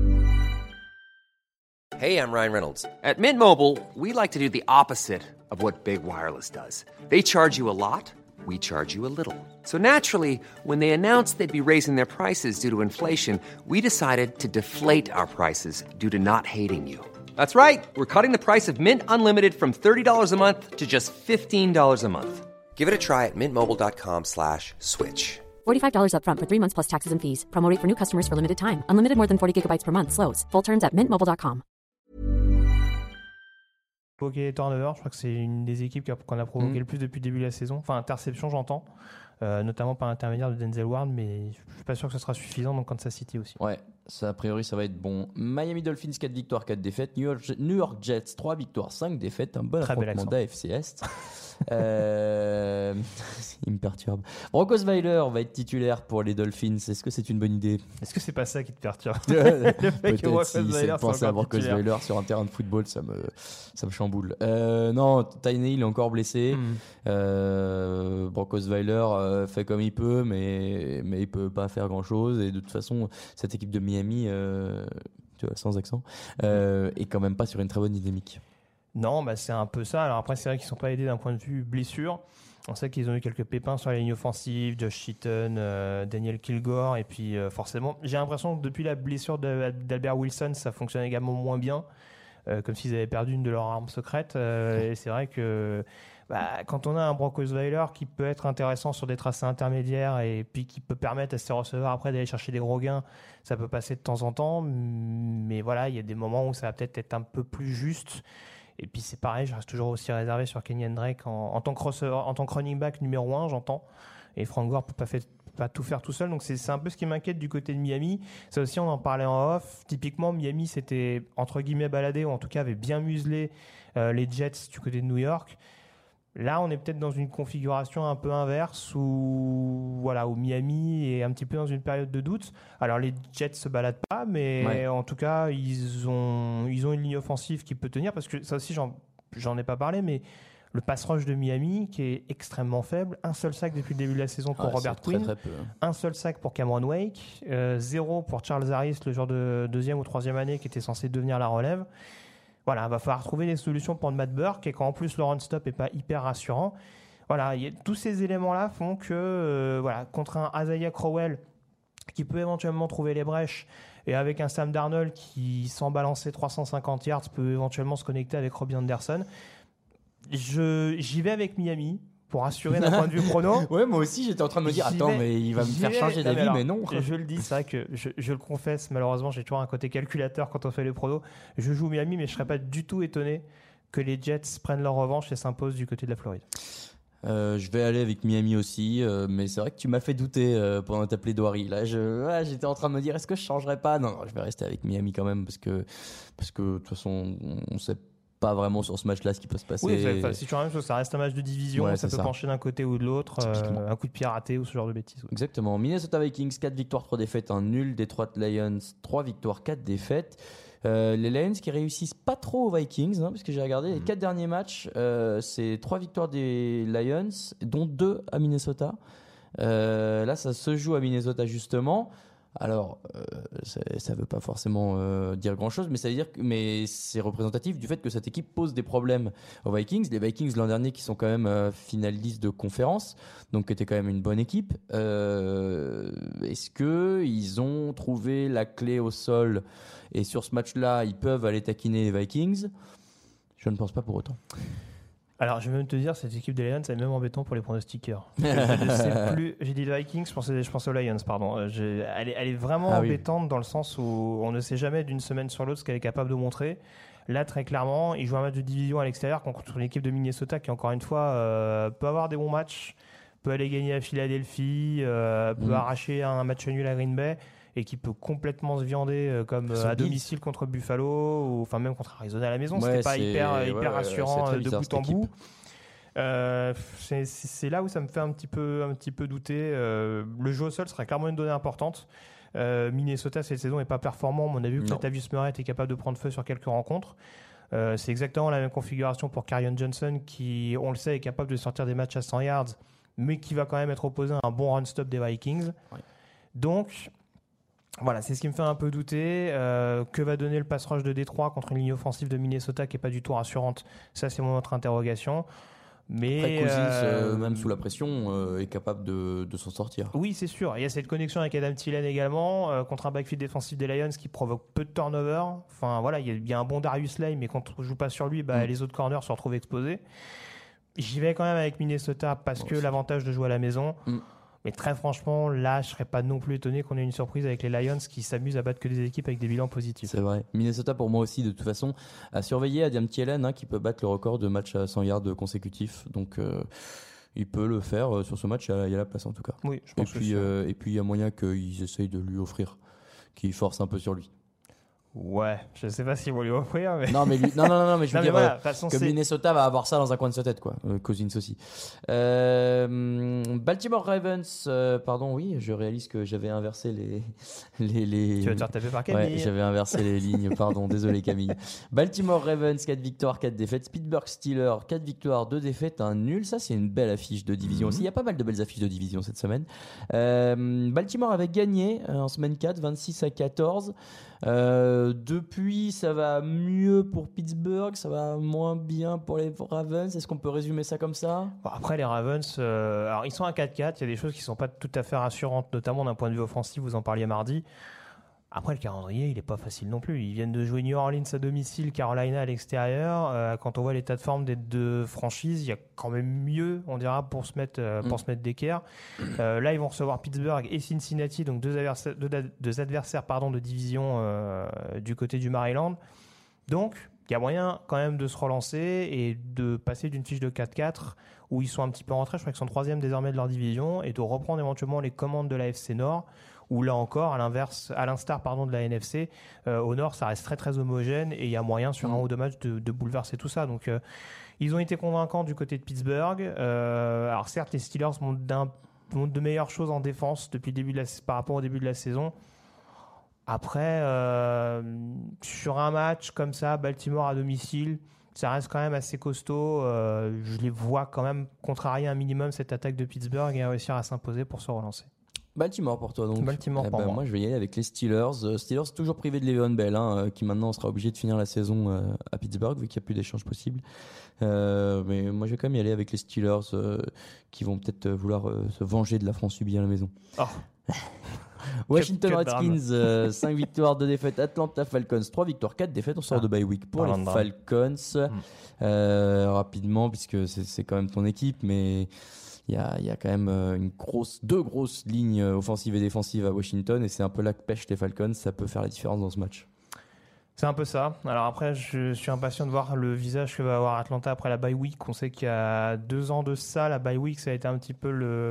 Hey, I'm Ryan Reynolds. At Mint Mobile, we like to do the opposite of what Big Wireless does. They charge you a lot, we charge you a little. So naturally, when they announced they'd be raising their prices due to inflation, we decided to deflate our prices due to not hating you. That's right. We're cutting the price of Mint Unlimited from thirty dollars a month to just fifteen dollars a month. Give it a try at mintmobile.com slash switch. forty-five dollars up front for three months plus taxes and fees. Promo rate for new customers for limited time. Unlimited more than forty gigabytes per month. Slows full terms at mint mobile dot com. Provoquer les turnovers, je crois que c'est une des équipes qu'on a provoqué mmh. le plus depuis le début de la saison. Enfin, interception, j'entends, euh, notamment par l'intermédiaire de Denzel Ward, mais je suis pas sûr que ce sera suffisant dans Kansas City aussi. Ouais, ça, a priori, ça va être bon. Miami Dolphins, quatre victoires, quatre défaites. New York, New York Jets, trois victoires, cinq défaites. Un bon Très affrontement d'A F C Est. euh... Il me perturbe. Broncosweiler va être titulaire pour les Dolphins. Est-ce que c'est une bonne idée? Est-ce que c'est pas ça qui te perturbe? Peut-être si c'est de penser à Broncosweiler sur un terrain de football, ça me, ça me chamboule. Euh, non, Tyne Hill est encore blessé. Mm. Euh, Broncosweiler euh, fait comme il peut, mais, mais il peut pas faire grand-chose. Et de toute façon, cette équipe de Miami, euh, tu vois, sans accent, euh, est quand même pas sur une très bonne dynamique. Non, bah c'est un peu ça. Alors après, c'est vrai qu'ils ne sont pas aidés d'un point de vue blessure. On sait qu'ils ont eu quelques pépins sur la ligne offensive, Josh Cheaton, euh, Daniel Kilgore. Et puis euh, forcément, j'ai l'impression que depuis la blessure de, d'Albert Wilson, ça fonctionne également moins bien. Euh, comme s'ils avaient perdu une de leurs armes secrètes. Euh, et c'est vrai que bah, quand on a un Broncosweiler qui peut être intéressant sur des tracés intermédiaires et puis qui peut permettre à ses receveurs après d'aller chercher des gros gains, ça peut passer de temps en temps. Mais voilà, il y a des moments où ça va peut-être être un peu plus juste. Et puis c'est pareil, je reste toujours aussi réservé sur Kenyan Drake en, en, tant que receveur, en tant que running back numéro un, j'entends. Et Frank Gore ne peut pas, fait, pas tout faire tout seul. Donc c'est, c'est un peu ce qui m'inquiète du côté de Miami. Ça aussi, on en parlait en off. Typiquement, Miami s'était entre guillemets baladé, ou en tout cas avait bien muselé euh, les Jets du côté de New York. Là, on est peut-être dans une configuration un peu inverse où, voilà, où Miami est un petit peu dans une période de doute. Alors, les Jets ne se baladent pas, mais ouais. en tout cas, ils ont, ils ont une ligne offensive qui peut tenir. Parce que ça aussi, j'en, j'en ai pas parlé, mais le pass rush de Miami qui est extrêmement faible. Un seul sac depuis le début de la saison pour ah, Robert Quinn. Très, très peu. Un seul sac pour Cameron Wake. Euh, zéro pour Charles Harris, le joueur de deuxième ou troisième année qui était censé devenir la relève. Voilà, il va falloir trouver des solutions pour Matt Burke et quand en plus le run-stop n'est pas hyper rassurant. Voilà, y a, tous ces éléments-là font que, euh, voilà, contre un Isaiah Crowell qui peut éventuellement trouver les brèches et avec un Sam Darnold qui, sans balancer trois cent cinquante yards, peut éventuellement se connecter avec Robbie Anderson. Je, j'y vais avec Miami. Pour assurer d'un point de vue chrono. Ouais, moi aussi j'étais en train de me dire j'y attends vais, mais il va me faire vais, changer d'avis, mais, alors, mais non. Je le dis, c'est vrai que je, je le confesse, malheureusement j'ai toujours un côté calculateur quand on fait les pronos. Je joue Miami, mais je serais pas du tout étonné que les Jets prennent leur revanche et s'imposent du côté de la Floride. Euh, je vais aller avec Miami aussi, euh, mais c'est vrai que tu m'as fait douter euh, pendant ta plaidoirie. Là, je, ouais, j'étais en train de me dire est-ce que je changerais pas? Non, non, je vais rester avec Miami quand même parce que parce que de toute façon on sait pas vraiment sur ce match-là ce qui peut se passer. Oui, ça, si tu as ça reste un match de division, ouais, ça peut ça. pencher d'un côté ou de l'autre, euh, un coup de pied raté ou ce genre de bêtises. Ouais. Exactement. Minnesota Vikings, quatre victoires, trois défaites, un nul. Detroit Lions, trois victoires, quatre défaites. Euh, les Lions qui réussissent pas trop aux Vikings, hein, parce que j'ai regardé mmh. les quatre derniers matchs, euh, c'est trois victoires des Lions, dont deux à Minnesota. Euh, là, ça se joue à Minnesota justement. Alors, euh, ça ne veut pas forcément euh, dire grand-chose, mais ça veut dire que, mais c'est représentatif du fait que cette équipe pose des problèmes aux Vikings. Les Vikings l'an dernier qui sont quand même euh, finalistes de conférence, donc qui étaient quand même une bonne équipe. Euh, est-ce que ils ont trouvé la clé au sol et sur ce match-là, ils peuvent aller taquiner les Vikings? Je ne pense pas pour autant. Alors, je vais même te dire, cette équipe des Lions, c'est même embêtant pour les pronostiqueurs. Je ne sais plus. J'ai dit les Vikings, je pensais, je pensais aux Lions, pardon. Je, elle, est, elle est vraiment ah, embêtante oui. dans le sens où on ne sait jamais d'une semaine sur l'autre ce qu'elle est capable de montrer. Là, très clairement, ils jouent un match de division à l'extérieur contre une équipe de Minnesota qui, encore une fois, euh, peut avoir des bons matchs, peut aller gagner à Philadelphie, euh, peut mmh. arracher un match nul à Green Bay. et qui peut complètement se viander euh, comme euh, à domicile contre Buffalo ou enfin même contre Arizona à la maison. Ouais, c'était pas hyper, hyper ouais, rassurant ouais, de bizarre, bout en bout. Euh, c'est, c'est là où ça me fait un petit peu, un petit peu douter. Euh, le jeu au sol sera clairement une donnée importante. Euh, Minnesota cette saison n'est pas performant, mais on a vu que Latavius Murray était capable de prendre feu sur quelques rencontres. Euh, c'est exactement la même configuration pour Kerryon Johnson qui, on le sait, est capable de sortir des matchs à cent yards, mais qui va quand même être opposé à un bon run-stop des Vikings. Ouais. Donc, voilà, c'est ce qui me fait un peu douter. Euh, que va donner le pass rush de Détroit contre une ligne offensive de Minnesota qui n'est pas du tout rassurante? Ça, c'est mon autre interrogation. Mais Après, Cousins, euh, euh, même sous la pression, euh, est capable de, de s'en sortir. Oui, c'est sûr. Il y a cette connexion avec Adam Thielen également, euh, contre un backfield défensif des Lions qui provoque peu de turnover. Enfin, voilà, il y a, il y a un bon Darius Slay, mais quand on ne joue pas sur lui, bah, mm. les autres corners se retrouvent exposés. J'y vais quand même avec Minnesota parce bon, que c'est... l'avantage de jouer à la maison. Mm. Mais très franchement, là, je ne serais pas non plus étonné qu'on ait une surprise avec les Lions qui s'amusent à battre que des équipes avec des bilans positifs. C'est vrai. Minnesota, pour moi aussi, de toute façon, a surveillé Adam Thielen, hein, qui peut battre le record de matchs à cent yards consécutifs. Donc, euh, il peut le faire. Euh, sur ce match, il y, a, il y a la place en tout cas. Oui, je pense et puis, euh, et puis, il y a moyen qu'ils essayent de lui offrir, qu'ils forcent un peu sur lui. Ouais, je sais pas s'ils vont lui offrir, mais non, mais lui, non, non, non, mais je veux non, dire voilà, euh, que c'est... Minnesota va avoir ça dans un coin de sa tête, quoi. Euh, Cousins aussi. Euh, Baltimore Ravens, euh, pardon, oui, je réalise que j'avais inversé les, les, les... Tu vas te faire taper par Camille. Ouais, j'avais inversé les lignes, pardon, désolé Camille. Baltimore Ravens, quatre victoires, quatre défaites. Pittsburgh Steelers, quatre victoires, deux défaites, un nul. Ça, c'est une belle affiche de division mm-hmm. aussi. Il y a pas mal de belles affiches de division cette semaine. Euh, Baltimore avait gagné euh, en semaine quatre, vingt-six à quatorze. Euh, depuis, ça va mieux pour Pittsburgh, ça va moins bien pour les Ravens. Est-ce qu'on peut résumer ça comme ça? Bon, après, les Ravens, euh, alors ils sont à quatre quatre. Il y a des choses qui ne sont pas tout à fait rassurantes, notamment d'un point de vue offensif. Vous en parliez mardi. Après, le calendrier, il n'est pas facile non plus. Ils viennent de jouer New Orleans à domicile, Carolina à l'extérieur. Euh, quand on voit l'état de forme des deux franchises, il y a quand même mieux, on dira, pour se mettre, euh, pour mm. se mettre d'équerre. Euh, là, ils vont recevoir Pittsburgh et Cincinnati, donc deux adversaires, deux, deux adversaires pardon, de division euh, du côté du Maryland. Donc, il y a moyen quand même de se relancer et de passer d'une fiche de quatre quatre où ils sont un petit peu en retrait. Je crois qu'ils sont troisième désormais de leur division et de reprendre éventuellement les commandes de la F C Nord. Où là encore, à l'inverse, à l'instar pardon de la N F C, euh, au Nord, ça reste très très homogène et il y a moyen sur un ou deux matchs de, de bouleverser tout ça. Donc, euh, ils ont été convaincants du côté de Pittsburgh. Euh, alors certes, les Steelers montrent, d'un, montrent de meilleures choses en défense depuis le début de la, par rapport au début de la saison. Après, euh, sur un match comme ça, Baltimore à domicile, ça reste quand même assez costaud. Euh, je les vois quand même contrarier un minimum cette attaque de Pittsburgh et réussir à s'imposer pour se relancer. Baltimore pour toi donc. Baltimore eh pour ben, moi. Moi je vais y aller avec les Steelers. Euh, Steelers toujours privé de Le'Veon Bell, hein, qui maintenant sera obligé de finir la saison euh, à Pittsburgh vu qu'il n'y a plus d'échanges possibles. Euh, mais moi je vais quand même y aller avec les Steelers euh, qui vont peut-être vouloir euh, se venger de l'affront subi à la maison. Oh. Washington que, que Redskins, euh, cinq victoires, deux défaites. Atlanta Falcons, trois victoires, quatre défaites. On sort ah. de bye week pour ah, les non. Falcons. Mm. Euh, rapidement, puisque c'est, c'est quand même ton équipe, mais il y a, il y a quand même une grosse, deux grosses lignes offensives et défensives à Washington, et c'est un peu là que pêchent les Falcons. Ça peut faire la différence dans ce match. C'est un peu ça. Alors après, je suis impatient de voir le visage que va avoir Atlanta après la bye week. On sait qu'il y a deux ans de ça, la bye week, ça a été un petit peu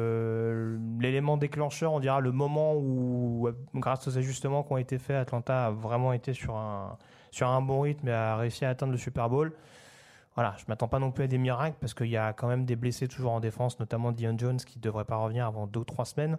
le, l'élément déclencheur, on dira le moment où, grâce aux ajustements qui ont été faits, Atlanta a vraiment été sur un, sur un bon rythme et a réussi à atteindre le Super Bowl. Voilà, je ne m'attends pas non plus à des miracles parce qu'il y a quand même des blessés toujours en défense, notamment Deion Jones qui ne devrait pas revenir avant deux ou trois semaines.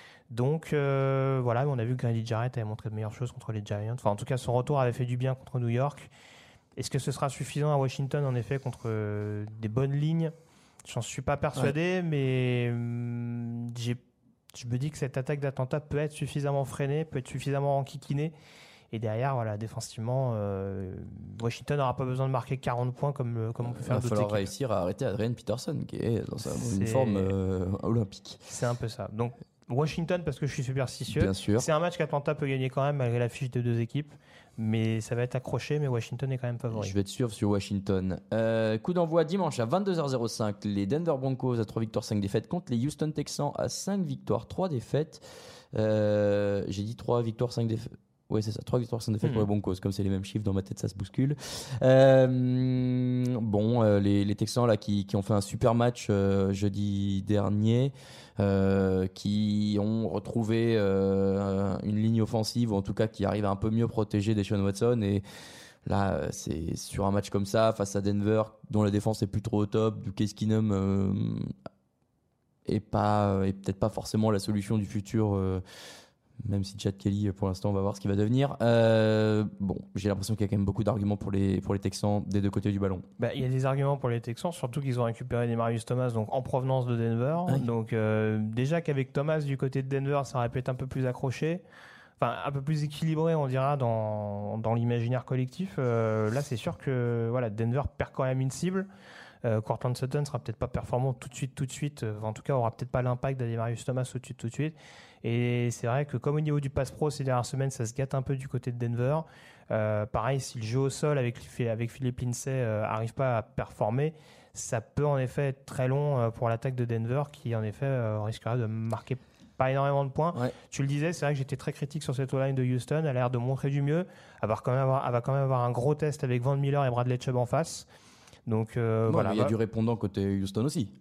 Donc euh, voilà, on a vu que Grady Jarrett avait montré de meilleures choses contre les Giants. Enfin, en tout cas, son retour avait fait du bien contre New York. Est-ce que ce sera suffisant à Washington, en effet, contre euh, des bonnes lignes? J'en suis pas persuadé, ouais. mais hum, j'ai, je me dis que cette attaque d'Atlanta peut être suffisamment freinée, peut être suffisamment enquiquinée. Et derrière, voilà, défensivement, euh, Washington n'aura pas besoin de marquer quarante points comme, comme on peut faire d'autres équipes. Il va falloir réussir à arrêter Adrian Peterson, qui est dans sa, une forme euh, olympique. C'est un peu ça. Donc, Washington, parce que je suis superstitieux. Bien sûr. C'est un match qu'Atlanta peut gagner quand même, malgré la fiche de deux équipes. Mais ça va être accroché, mais Washington est quand même favori. Je vais te suivre sur Washington. Euh, coup d'envoi dimanche à vingt-deux heures cinq. Les Denver Broncos à trois victoires, cinq défaites contre les Houston Texans à cinq victoires, trois défaites. Euh, j'ai dit trois victoires, cinq défaites. Oui, c'est ça. trois victoires sans défaite Mmh. pour les Broncos. Comme c'est les mêmes chiffres dans ma tête, ça se bouscule. Euh, bon, euh, les, les Texans là qui, qui ont fait un super match euh, jeudi dernier, euh, qui ont retrouvé euh, une ligne offensive, ou en tout cas qui arrive à un peu mieux protéger Deshaun Watson. Et là, c'est sur un match comme ça, face à Denver, dont la défense est plus trop au top, du Case Keenum euh, est pas, est peut-être pas forcément la solution du futur. Euh, Même si Chad Kelly, pour l'instant, on va voir ce qu'il va devenir. Euh, bon, j'ai l'impression qu'il y a quand même beaucoup d'arguments pour les, pour les Texans des deux côtés du ballon. Bah, il y a des arguments pour les Texans, surtout qu'ils ont récupéré des Marius Thomas donc en provenance de Denver. Oui. Donc euh, déjà qu'avec Thomas du côté de Denver, ça aurait pu être un peu plus accroché, enfin un peu plus équilibré, on dira, dans, dans l'imaginaire collectif. Euh, là, c'est sûr que voilà, Denver perd quand même une cible. Euh, Courtland Sutton sera peut-être pas performant tout de suite, tout de suite. Euh, en tout cas, aura peut-être pas l'impact d'Ademarius Thomas tout de suite, tout de suite. Et c'est vrai que comme au niveau du pass pro ces dernières semaines, ça se gâte un peu du côté de Denver. Euh, pareil, si le jeu au sol avec, avec Philippe Lindsay euh, arrive pas à performer, ça peut en effet être très long euh, pour l'attaque de Denver qui en effet euh, risquera de marquer pas énormément de points. Ouais. Tu le disais, c'est vrai que j'étais très critique sur cette O-line de Houston. Elle a l'air de montrer du mieux. Elle va quand même avoir, elle va quand même avoir un gros test avec Von Miller et Bradley Chubb en face. Donc euh, Ouais, voilà. Il y a du répondant côté Houston aussi.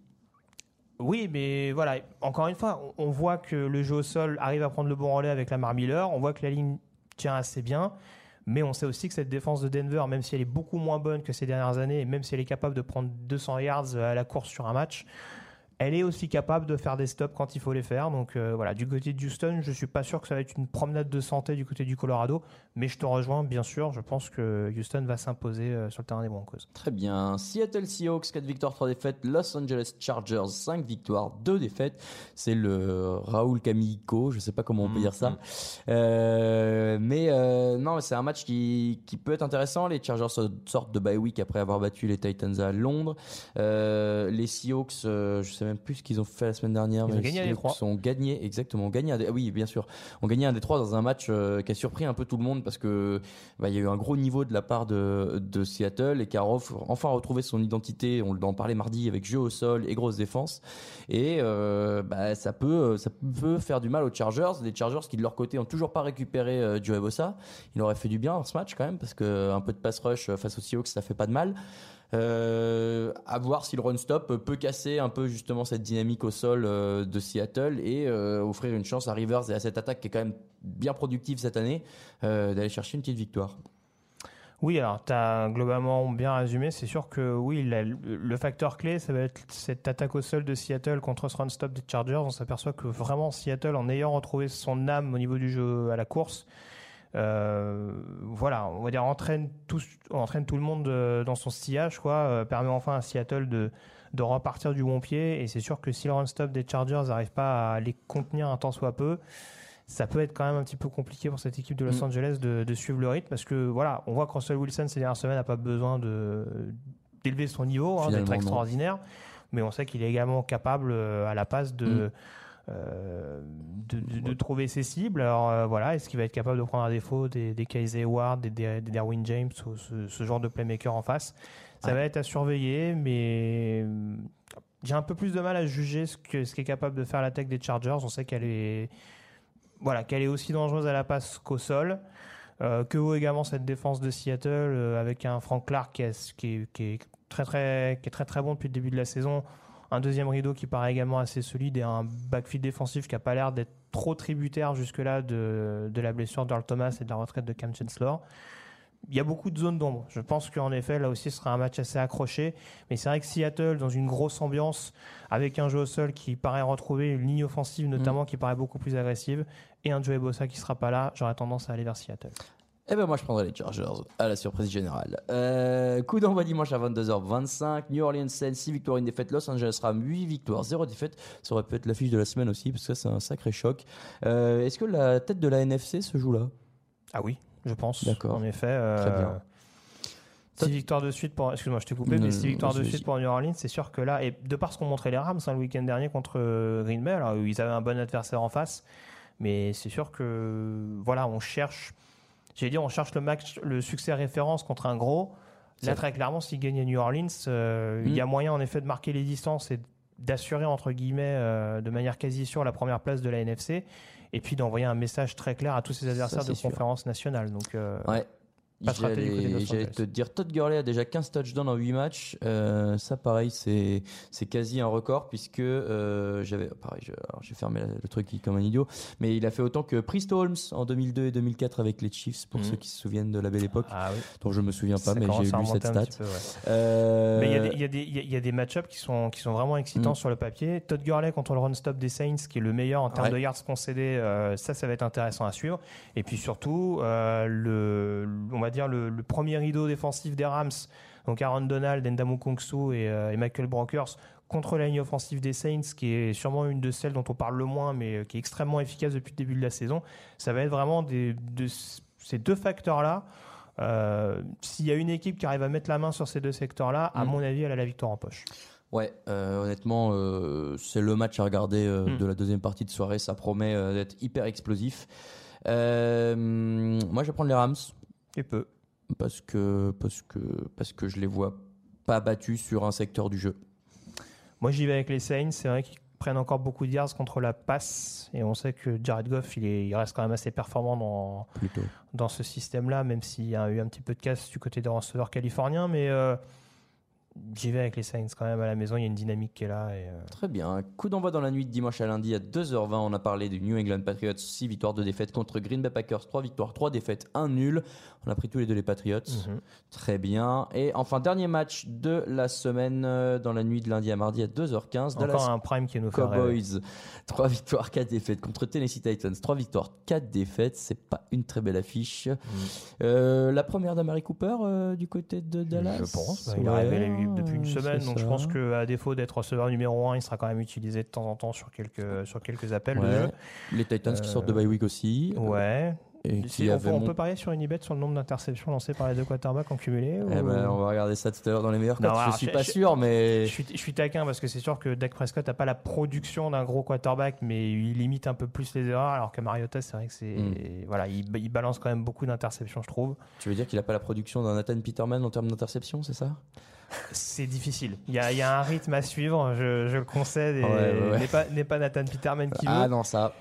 Oui, mais voilà, encore une fois, on voit que le jeu au sol arrive à prendre le bon relais avec Lamar Miller. On voit que la ligne tient assez bien. Mais on sait aussi que cette défense de Denver, même si elle est beaucoup moins bonne que ces dernières années, et même si elle est capable de prendre deux cents yards à la course sur un match, elle est aussi capable de faire des stops quand il faut les faire. Donc euh, voilà, du côté de Houston, je ne suis pas sûr que ça va être une promenade de santé du côté du Colorado, mais je te rejoins, bien sûr. Je pense que Houston va s'imposer euh, sur le terrain des Broncos. Très bien. Seattle Seahawks, quatre victoires, trois défaites. Los Angeles Chargers, cinq victoires, deux défaites. C'est le Raúl Camillico, je ne sais pas comment on peut Mmh. dire ça. Euh, mais euh, non, c'est un match qui, qui peut être intéressant. Les Chargers sortent de bye week après avoir battu les Titans à Londres. Euh, les Seahawks, euh, je ne sais même plus ce qu'ils ont fait la semaine dernière. Ils mais ont gagné à les Détroit. Seahawks ont gagné, exactement. Ont gagné un des, oui, bien sûr. Ont gagné un des trois dans un match euh, qui a surpris un peu tout le monde parce que bah, il y a eu un gros niveau de la part de, de Seattle et qui a ref- enfin retrouvé son identité. On en parlait mardi avec jeu au sol et grosse défense. Et euh, bah, ça peut, ça peut faire du mal aux Chargers. Les Chargers qui de leur côté ont toujours pas récupéré euh, Joey Bosa. Il aurait fait du bien dans ce match quand même parce que un peu de pass rush face aux Seahawks, ça fait pas de mal. Euh, à voir si le run stop peut casser un peu justement cette dynamique au sol euh, de Seattle et euh, offrir une chance à Rivers et à cette attaque qui est quand même bien productive cette année euh, d'aller chercher une petite victoire. Oui, alors tu as globalement bien résumé. C'est sûr que oui, la- le facteur clé, ça va être cette attaque au sol de Seattle contre ce run stop des Chargers. On s'aperçoit que vraiment Seattle, en ayant retrouvé son âme au niveau du jeu à la course, euh, voilà, on va dire entraîne tout, entraîne tout le monde euh, dans son sillage, quoi, euh, permet enfin à Seattle de, de repartir du bon pied. Et c'est sûr que si le run stop des Chargers n'arrive pas à les contenir un tant soit peu, ça peut être quand même un petit peu compliqué pour cette équipe de Los Mm. Angeles de, de suivre le rythme parce que voilà, on voit que Russell Wilson ces dernières semaines n'a pas besoin de, d'élever son niveau, hein, Finalement, d'être non. extraordinaire, mais on sait qu'il est également capable euh, à la passe de, Mm. euh, de, de, de trouver ses cibles. Alors euh, voilà, est-ce qu'il va être capable de prendre à défaut des, des Kaiser Ward, des, des, des Derwin James ou ce, ce genre de playmaker en face? Ça Ouais. va être à surveiller, mais euh, j'ai un peu plus de mal à juger ce que ce qu'est capable de faire l'attaque des Chargers. On sait qu'elle est voilà, qu'elle est aussi dangereuse à la passe qu'au sol. Euh, que vaut également cette défense de Seattle euh, avec un Frank Clark qui est, qui, est, qui, est très, très, qui est très très bon depuis le début de la saison, un deuxième rideau qui paraît également assez solide et un backfield défensif qui n'a pas l'air d'être trop tributaire jusque-là de, de la blessure d'Earl Thomas et de la retraite de Cam Chancellor. Il y a beaucoup de zones d'ombre. Je pense qu'en effet, là aussi, ce sera un match assez accroché. Mais c'est vrai que Seattle, dans une grosse ambiance, avec un jeu au sol qui paraît retrouver une ligne offensive notamment, mmh. qui paraît beaucoup plus agressive, et un Joey Bosa qui ne sera pas là, j'aurais tendance à aller vers Seattle. Eh ben moi je prendrais les Chargers à la surprise générale. Euh, coup d'envoi dimanche à vingt-deux heures vingt-cinq. New Orleans Saints six victoires, une défaite. Los Angeles Rams huit victoires, zéro défaite. Ça aurait pu être l'affiche de la semaine aussi parce que ça c'est un sacré choc. Euh, est-ce que la tête de la N F C se joue là? Ah oui, je pense. D'accord. En effet. Euh, Très bien. six victoires de suite pour. Excuse-moi, je t'ai coupé, non, mais six victoires non, de c'est... suite pour New Orleans, c'est sûr que là, et de par ce qu'ont montré les Rams hein, le week-end dernier contre Green Bay, alors ils avaient un bon adversaire en face, mais c'est sûr que voilà, on cherche. J'allais dire, on cherche le match, le succès référence contre un gros. Là, très clairement, s'il gagne à New Orleans, euh, mm. il y a moyen en effet de marquer les distances et d'assurer entre guillemets euh, de manière quasi sûre la première place de la N F C et puis d'envoyer un message très clair à tous ses adversaires Ça, de sûr. conférence nationale. Donc, euh, ouais. Pas de raté du côté de Los J'allais Angeles. te dire, Todd Gurley a déjà quinze touchdowns en huit matchs. Euh, ça, pareil, c'est, c'est quasi un record puisque euh, j'avais, pareil, je, alors, j'ai fermé le truc comme un idiot, mais il a fait autant que Priest Holmes en deux mille deux et deux mille quatre avec les Chiefs, pour Mhm. ceux qui se souviennent de la belle époque, ah oui. dont je me souviens pas, Ça mais commence j'ai à lu remonter cette un stat. petit peu, ouais. Euh, Mais il y a des- il y, a des- il y a- il y a des match-ups qui sont, qui sont vraiment excitants Mm. sur le papier. Todd Gurley contre le run-stop des Saints, qui est le meilleur en termes Ouais. de yards concédés, euh, ça, ça va être intéressant à suivre. Et puis surtout, euh, le, on va dire le, le premier rideau défensif des Rams, donc Aaron Donald, Ndamukong Kongsu et, euh, et Michael Brockers, contre la ligne offensive des Saints, qui est sûrement une de celles dont on parle le moins, mais euh, qui est extrêmement efficace depuis le début de la saison. Ça va être vraiment des, de, ces deux facteurs-là. Euh, s'il y a une équipe qui arrive à mettre la main sur ces deux secteurs-là, à Mm. mon avis, elle a la victoire en poche. Ouais, euh, honnêtement, euh, c'est le match à regarder euh, Mm. de la deuxième partie de soirée. Ça promet euh, d'être hyper explosif. Euh, moi, je vais prendre les Rams Et peu. parce que parce que parce que je les vois pas battus sur un secteur du jeu. Moi, j'y vais avec les Saints. C'est vrai qu'ils prennent encore beaucoup de yards contre la passe. Et on sait que Jared Goff, il, est, il reste quand même assez performant dans, Plutôt. dans ce système-là, même s'il y a eu un petit peu de casse du côté des receveurs californiens. Mais euh, j'y vais avec les Saints quand même à la maison. Il y a une dynamique qui est là. Et, euh, Très bien. Coup d'envoi dans la nuit de dimanche à lundi à deux heures vingt. On a parlé du New England Patriots, six victoires, deux défaites contre Green Bay Packers, trois victoires, trois défaites, un nul. On a pris tous les deux les Patriots. mhm. Très bien. Et enfin, dernier match de la semaine euh, dans la nuit de lundi à mardi à deux heures quinze. Encore Dallas un prime qui nous fait rêver. Cowboys, trois victoires, quatre défaites contre Tennessee Titans, trois victoires, quatre défaites. C'est pas une très belle affiche. Mm. Euh, la première d'Amari Cooper euh, du côté de Dallas. Je pense. Bah, il Ouais, a révélé depuis une semaine, c'est donc je ça. pense qu'à défaut d'être receveur numéro un, il sera quand même utilisé de temps en temps sur quelques, sur quelques appels de Ouais. jeu. Les Titans qui Euh, sortent de bye week aussi. Ouais. Et C'est- qui on, avaient peut, on mon- peut parier sur une Unibet sur le nombre d'interceptions lancées par les deux quarterbacks en cumulé ou- Eh ben, on va regarder ça tout à l'heure dans les meilleurs Non, cotes. alors, Je suis je- pas je- sûr, mais je suis, je suis taquin parce que c'est sûr que Dak Prescott n'a pas la production d'un gros quarterback, mais il limite un peu plus les erreurs, alors que Mariota, c'est vrai que c'est. Mm. Voilà, il, il balance quand même beaucoup d'interceptions, je trouve. tu veux dire qu'il a pas la production d'un Nathan Peterman en termes d'interception, c'est ça? C'est difficile. Il y, a, il y a un rythme à suivre, je, je le concède, et Ouais, ouais, ouais. n'est pas, n'est pas Nathan Peterman qui veut. Ah non, ça.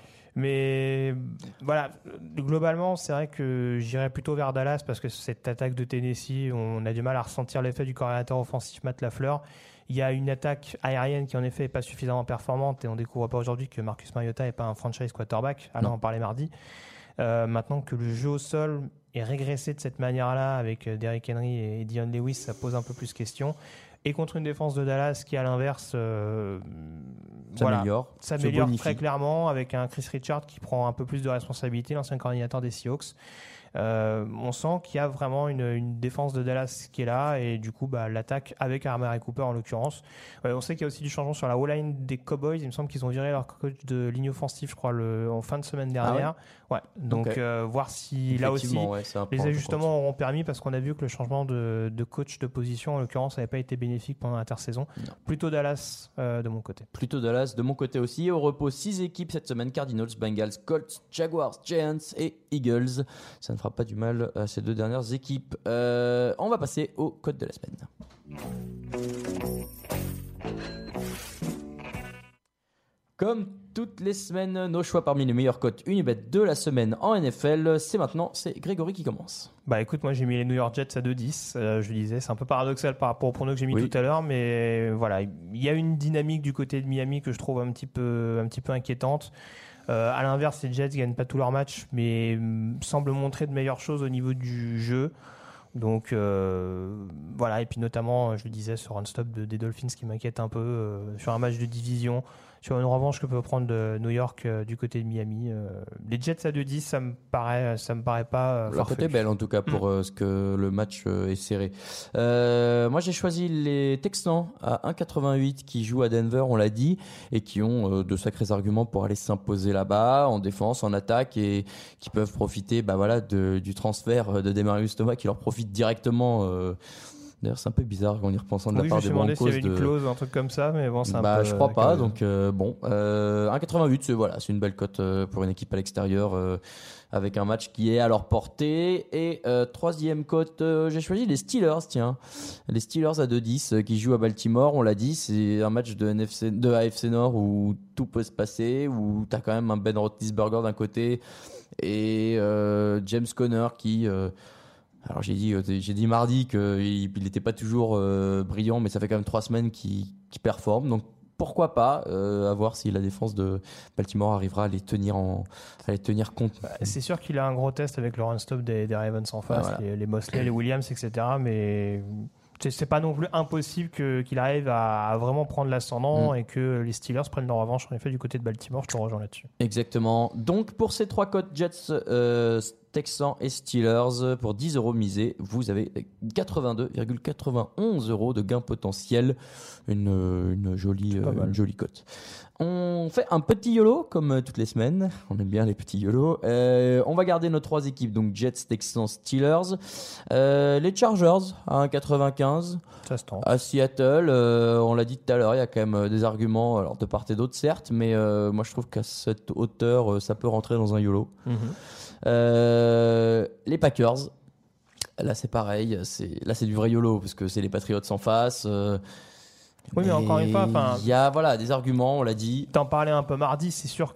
Mais voilà, globalement, c'est vrai que j'irais plutôt vers Dallas parce que cette attaque de Tennessee, on a du mal à ressentir l'effet du coordinateur offensif Matt LaFleur. Il y a une attaque aérienne qui en effet n'est pas suffisamment performante et on découvre pas aujourd'hui que Marcus Mariota n'est pas un franchise quarterback. Alors Non. on parlait mardi. Euh, maintenant que le jeu au sol est régressé de cette manière-là avec euh, Derrick Henry et Dion Lewis, ça pose un peu plus question. Et contre une défense de Dallas qui, à l'inverse, euh, Ça voilà, s'améliore. se s'améliore bonifie. très clairement avec un Chris Richard qui prend un peu plus de responsabilité, l'ancien coordinateur des Seahawks. Euh, on sent qu'il y a vraiment une, une défense de Dallas qui est là et du coup bah, l'attaque avec Amari Cooper en l'occurrence. Ouais, on sait qu'il y a aussi du changement sur la O-line des Cowboys. Il me semble qu'ils ont viré leur coach de ligne offensive, je crois, le, en fin de semaine dernière. ouais. Donc Ok. euh, voir si là aussi Effectivement, ouais, c'est un les point ajustements auront permis, parce qu'on a vu que le changement de, de coach de position en l'occurrence n'avait pas été bénéfique pendant l'intersaison. Non. Plutôt Dallas euh, de mon côté. Plutôt Dallas de mon côté aussi. Au repos, six équipes cette semaine: Cardinals, Bengals, Colts, Jaguars, Giants et Eagles. Ça ne fera pas du mal à ces deux dernières équipes. Euh, on va passer au code de la semaine. Comme toutes les semaines, nos choix parmi les meilleurs cotes Unibet de la semaine en N F L. C'est maintenant, c'est Grégory qui commence. Bah écoute, moi j'ai mis les New York Jets à deux dix. Euh, je le disais, c'est un peu paradoxal par rapport au prono que j'ai mis Oui. tout à l'heure, mais voilà, il y a une dynamique du côté de Miami que je trouve un petit peu, un petit peu inquiétante. Euh, à l'inverse, les Jets gagnent pas tous leurs matchs, mais hum, semblent montrer de meilleures choses au niveau du jeu. Donc euh, voilà, et puis notamment, je le disais, ce run-stop de, des Dolphins qui m'inquiète un peu euh, sur un match de division, sur une revanche que peut prendre de New York euh, du côté de Miami. Euh, les Jets à deux dix, ça me paraît, ça me paraît pas euh, La farfelu. cote est belle en tout cas pour euh, ce que le match euh, est serré. Euh, moi j'ai choisi les Texans à un virgule quatre-vingt-huit qui jouent à Denver, on l'a dit, et qui ont euh, de sacrés arguments pour aller s'imposer là-bas en défense, en attaque, et qui peuvent profiter bah, voilà, de, du transfert de Demaryius Thomas qui leur profite directement euh, D'ailleurs, c'est un peu bizarre en y repensant de oui, la part je des me suis demandé Broncos. s'il y avait de... une clause, un truc comme ça, mais bon, c'est un bah, peu. Je crois pas, comme... donc euh, bon. Euh, un virgule quatre-vingt-huit, c'est, voilà, c'est une belle cote euh, pour une équipe à l'extérieur euh, avec un match qui est à leur portée. Et euh, troisième cote, euh, j'ai choisi les Steelers, tiens. Les Steelers à deux dix euh, qui jouent à Baltimore, on l'a dit, c'est un match de, N F C, de A F C Nord où tout peut se passer, où tu as quand même un Ben Roethlisberger d'un côté et euh, James Conner qui... Euh, alors j'ai dit, j'ai dit mardi qu'il n'était pas toujours euh, brillant, mais ça fait quand même trois semaines qu'il, qu'il performe. Donc pourquoi pas, euh, à voir si la défense de Baltimore arrivera à les tenir, en, à les tenir compte. Bah, c'est sûr qu'il a un gros test avec le run-stop des, des Ravens en face, ah, voilà. les, les Mosley, les Williams, et cetera. Mais c'est, c'est pas non plus impossible que, qu'il arrive à, à vraiment prendre l'ascendant mmh. et que les Steelers prennent leur revanche en effet du côté de Baltimore. Je te rejoins là-dessus. Exactement. Donc pour ces trois cotes Jets, euh, Texans et Steelers, pour dix euros misés, vous avez quatre-vingt-deux virgule quatre-vingt-onze euros de gain potentiel. Une, une jolie, euh, une jolie cote. On fait un petit YOLO, comme toutes les semaines. On aime bien les petits YOLO. Euh, on va garder nos trois équipes, donc Jets, Texans, Steelers. Euh, les Chargers à un virgule quatre-vingt-quinze. Ça se tente. À Seattle, euh, on l'a dit tout à l'heure, il y a quand même des arguments, alors de part et d'autre, certes, mais euh, moi je trouve qu'à cette hauteur, ça peut rentrer dans un YOLO. Mm-hmm. Euh, les Packers, là c'est pareil, c'est, là c'est du vrai YOLO parce que c'est les Patriots en face. Euh, oui, mais encore une fois, il y a voilà, des arguments, on l'a dit. T'en parlais un peu mardi, c'est sûr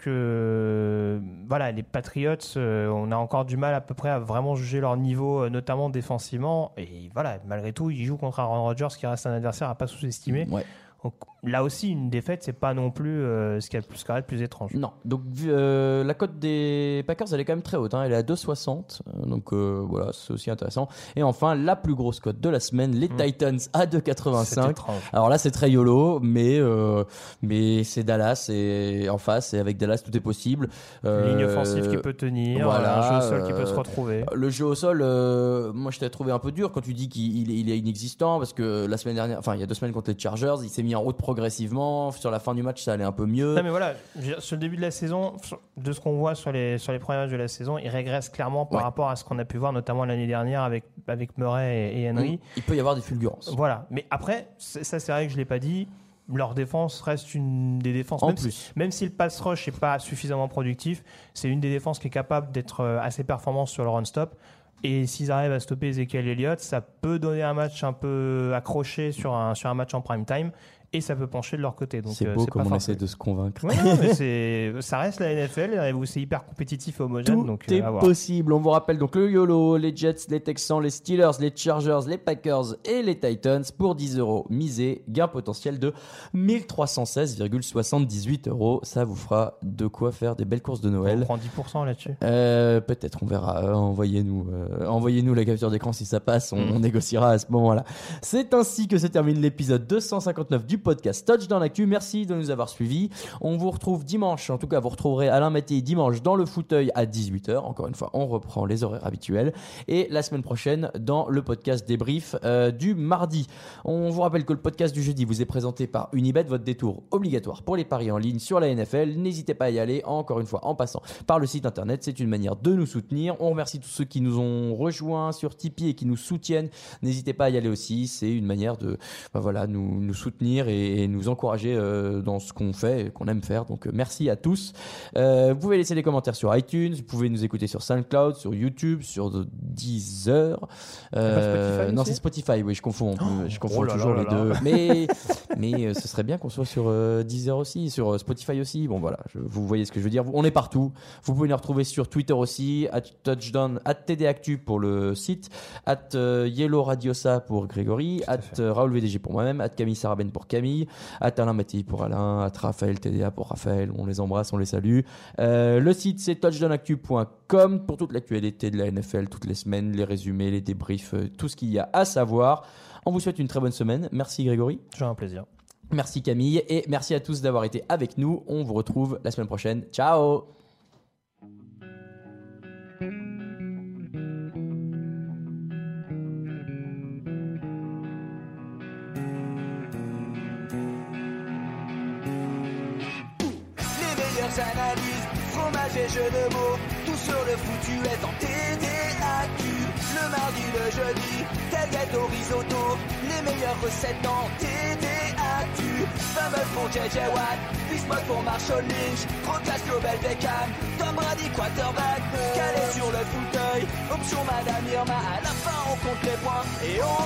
que voilà, les Patriots, euh, on a encore du mal à peu près à vraiment juger leur niveau, notamment défensivement. Et voilà, malgré tout, ils jouent contre Aaron Rodgers qui reste un adversaire à pas sous-estimer. Ouais. Donc, là aussi, une défaite, c'est pas non plus euh, ce qui est le plus, plus étrange. Non. Donc, euh, la cote des Packers, elle est quand même très haute. Hein. Elle est à deux virgule soixante. Donc, euh, voilà, c'est aussi intéressant. Et enfin, la plus grosse cote de la semaine, les mmh. Titans à deux virgule quatre-vingt-cinq. Alors là, c'est très YOLO, mais, euh, mais c'est Dallas et en face. Et avec Dallas, tout est possible. Euh, Ligne offensive qui peut tenir. Voilà, un jeu au sol qui peut se retrouver. Le jeu au sol, euh, moi, je t'ai trouvé un peu dur quand tu dis qu'il il est inexistant. Parce que la semaine dernière, enfin, il y a deux semaines contre les Chargers, il s'est mis en route progressivement. Sur la fin du match, ça allait un peu mieux. Non, mais voilà, sur le début de la saison, de ce qu'on voit sur les, sur les premiers matchs de la saison, il régresse clairement par ouais. rapport à ce qu'on a pu voir, notamment l'année dernière avec, avec Murray et, et Henry. Il peut y avoir des fulgurances. Voilà. Mais après, c'est, ça, c'est vrai que je ne l'ai pas dit. Leur défense reste une des défenses. En même plus. Si, même si le pass rush n'est pas suffisamment productif, c'est une des défenses qui est capable d'être assez performante sur le run-stop. Et s'ils arrivent à stopper Ezekiel Elliott, ça peut donner un match un peu accroché sur un, sur un match en prime time. Et ça peut pencher de leur côté. Donc, c'est beau euh, c'est comme on essaie de se convaincre. Ouais, non, mais c'est, ça reste la N F L où c'est hyper compétitif et homogène. Tout donc, est euh, possible. On vous rappelle donc le YOLO, les Jets, les Texans, les Steelers, les Chargers, les Packers et les Titans pour dix euros misés. Gain potentiel de mille trois cent seize virgule soixante-dix-huit euros. Ça vous fera de quoi faire des belles courses de Noël. On prend dix pour cent là-dessus. Euh, peut-être, on verra. Euh, envoyez-nous, euh, envoyez-nous la capture d'écran si ça passe. On, mmh. on négociera à ce moment-là. C'est ainsi que se termine l'épisode deux cent cinquante-neuf du podcast Touchdown Actu. Merci de nous avoir suivis. On vous retrouve dimanche, en tout cas vous retrouverez Alain Mattei dimanche dans le fauteuil à dix-huit heures. Encore une fois, on reprend les horaires habituels. Et la semaine prochaine dans le podcast débrief euh, du mardi. On vous rappelle que le podcast du jeudi vous est présenté par Unibet, votre détour obligatoire pour les paris en ligne sur la N F L. N'hésitez pas à y aller, encore une fois en passant par le site internet. C'est une manière de nous soutenir. On remercie tous ceux qui nous ont rejoints sur Tipeee et qui nous soutiennent. N'hésitez pas à y aller aussi. C'est une manière de ben voilà, nous, nous soutenir et, et nous encourager dans ce qu'on fait et qu'on aime faire. Donc merci à tous. Euh, vous pouvez laisser des commentaires sur iTunes, vous pouvez nous écouter sur SoundCloud, sur YouTube, sur Deezer. Euh, non, c'est Spotify, oui, je confonds. Oh, je confonds oh là toujours là là les là. deux. Mais, mais euh, ce serait bien qu'on soit sur euh, Deezer aussi, sur euh, Spotify aussi. Bon voilà, je, vous voyez ce que je veux dire. On est partout. Vous pouvez nous retrouver sur Twitter aussi, at touchdown, at T D Actu pour le site, at euh, Yellow Radiosa pour Grégory, at euh, Raoul V D G pour moi-même, at Camille Sarabène pour Camille, at Alain Mattei pour Alain, at Raphaël T D A pour Raphaël. On les embrasse, on les salue. Euh, le site c'est touchdown actu point com pour toute l'actualité de la N F L, toutes les semaines, les résumés, les débriefs, euh, tout ce qu'il y a à savoir. On vous souhaite une très bonne semaine. Merci Grégory. J'ai un plaisir. Merci Camille et merci à tous d'avoir été avec nous. On vous retrouve la semaine prochaine. Ciao. Analyse, fromage et jeux de mots, tout sur le foutu est en T D A Q. Le mardi, le jeudi, tailgate au risotto. Les meilleures recettes dans T D A T U. Fumble pour J J Watt, Bismuth pour Marshall Lynch. Rocklash Global Beckham, Tom Brady quarterback. Calé sur le fauteuil, option Madame Irma. À la fin on compte les points et on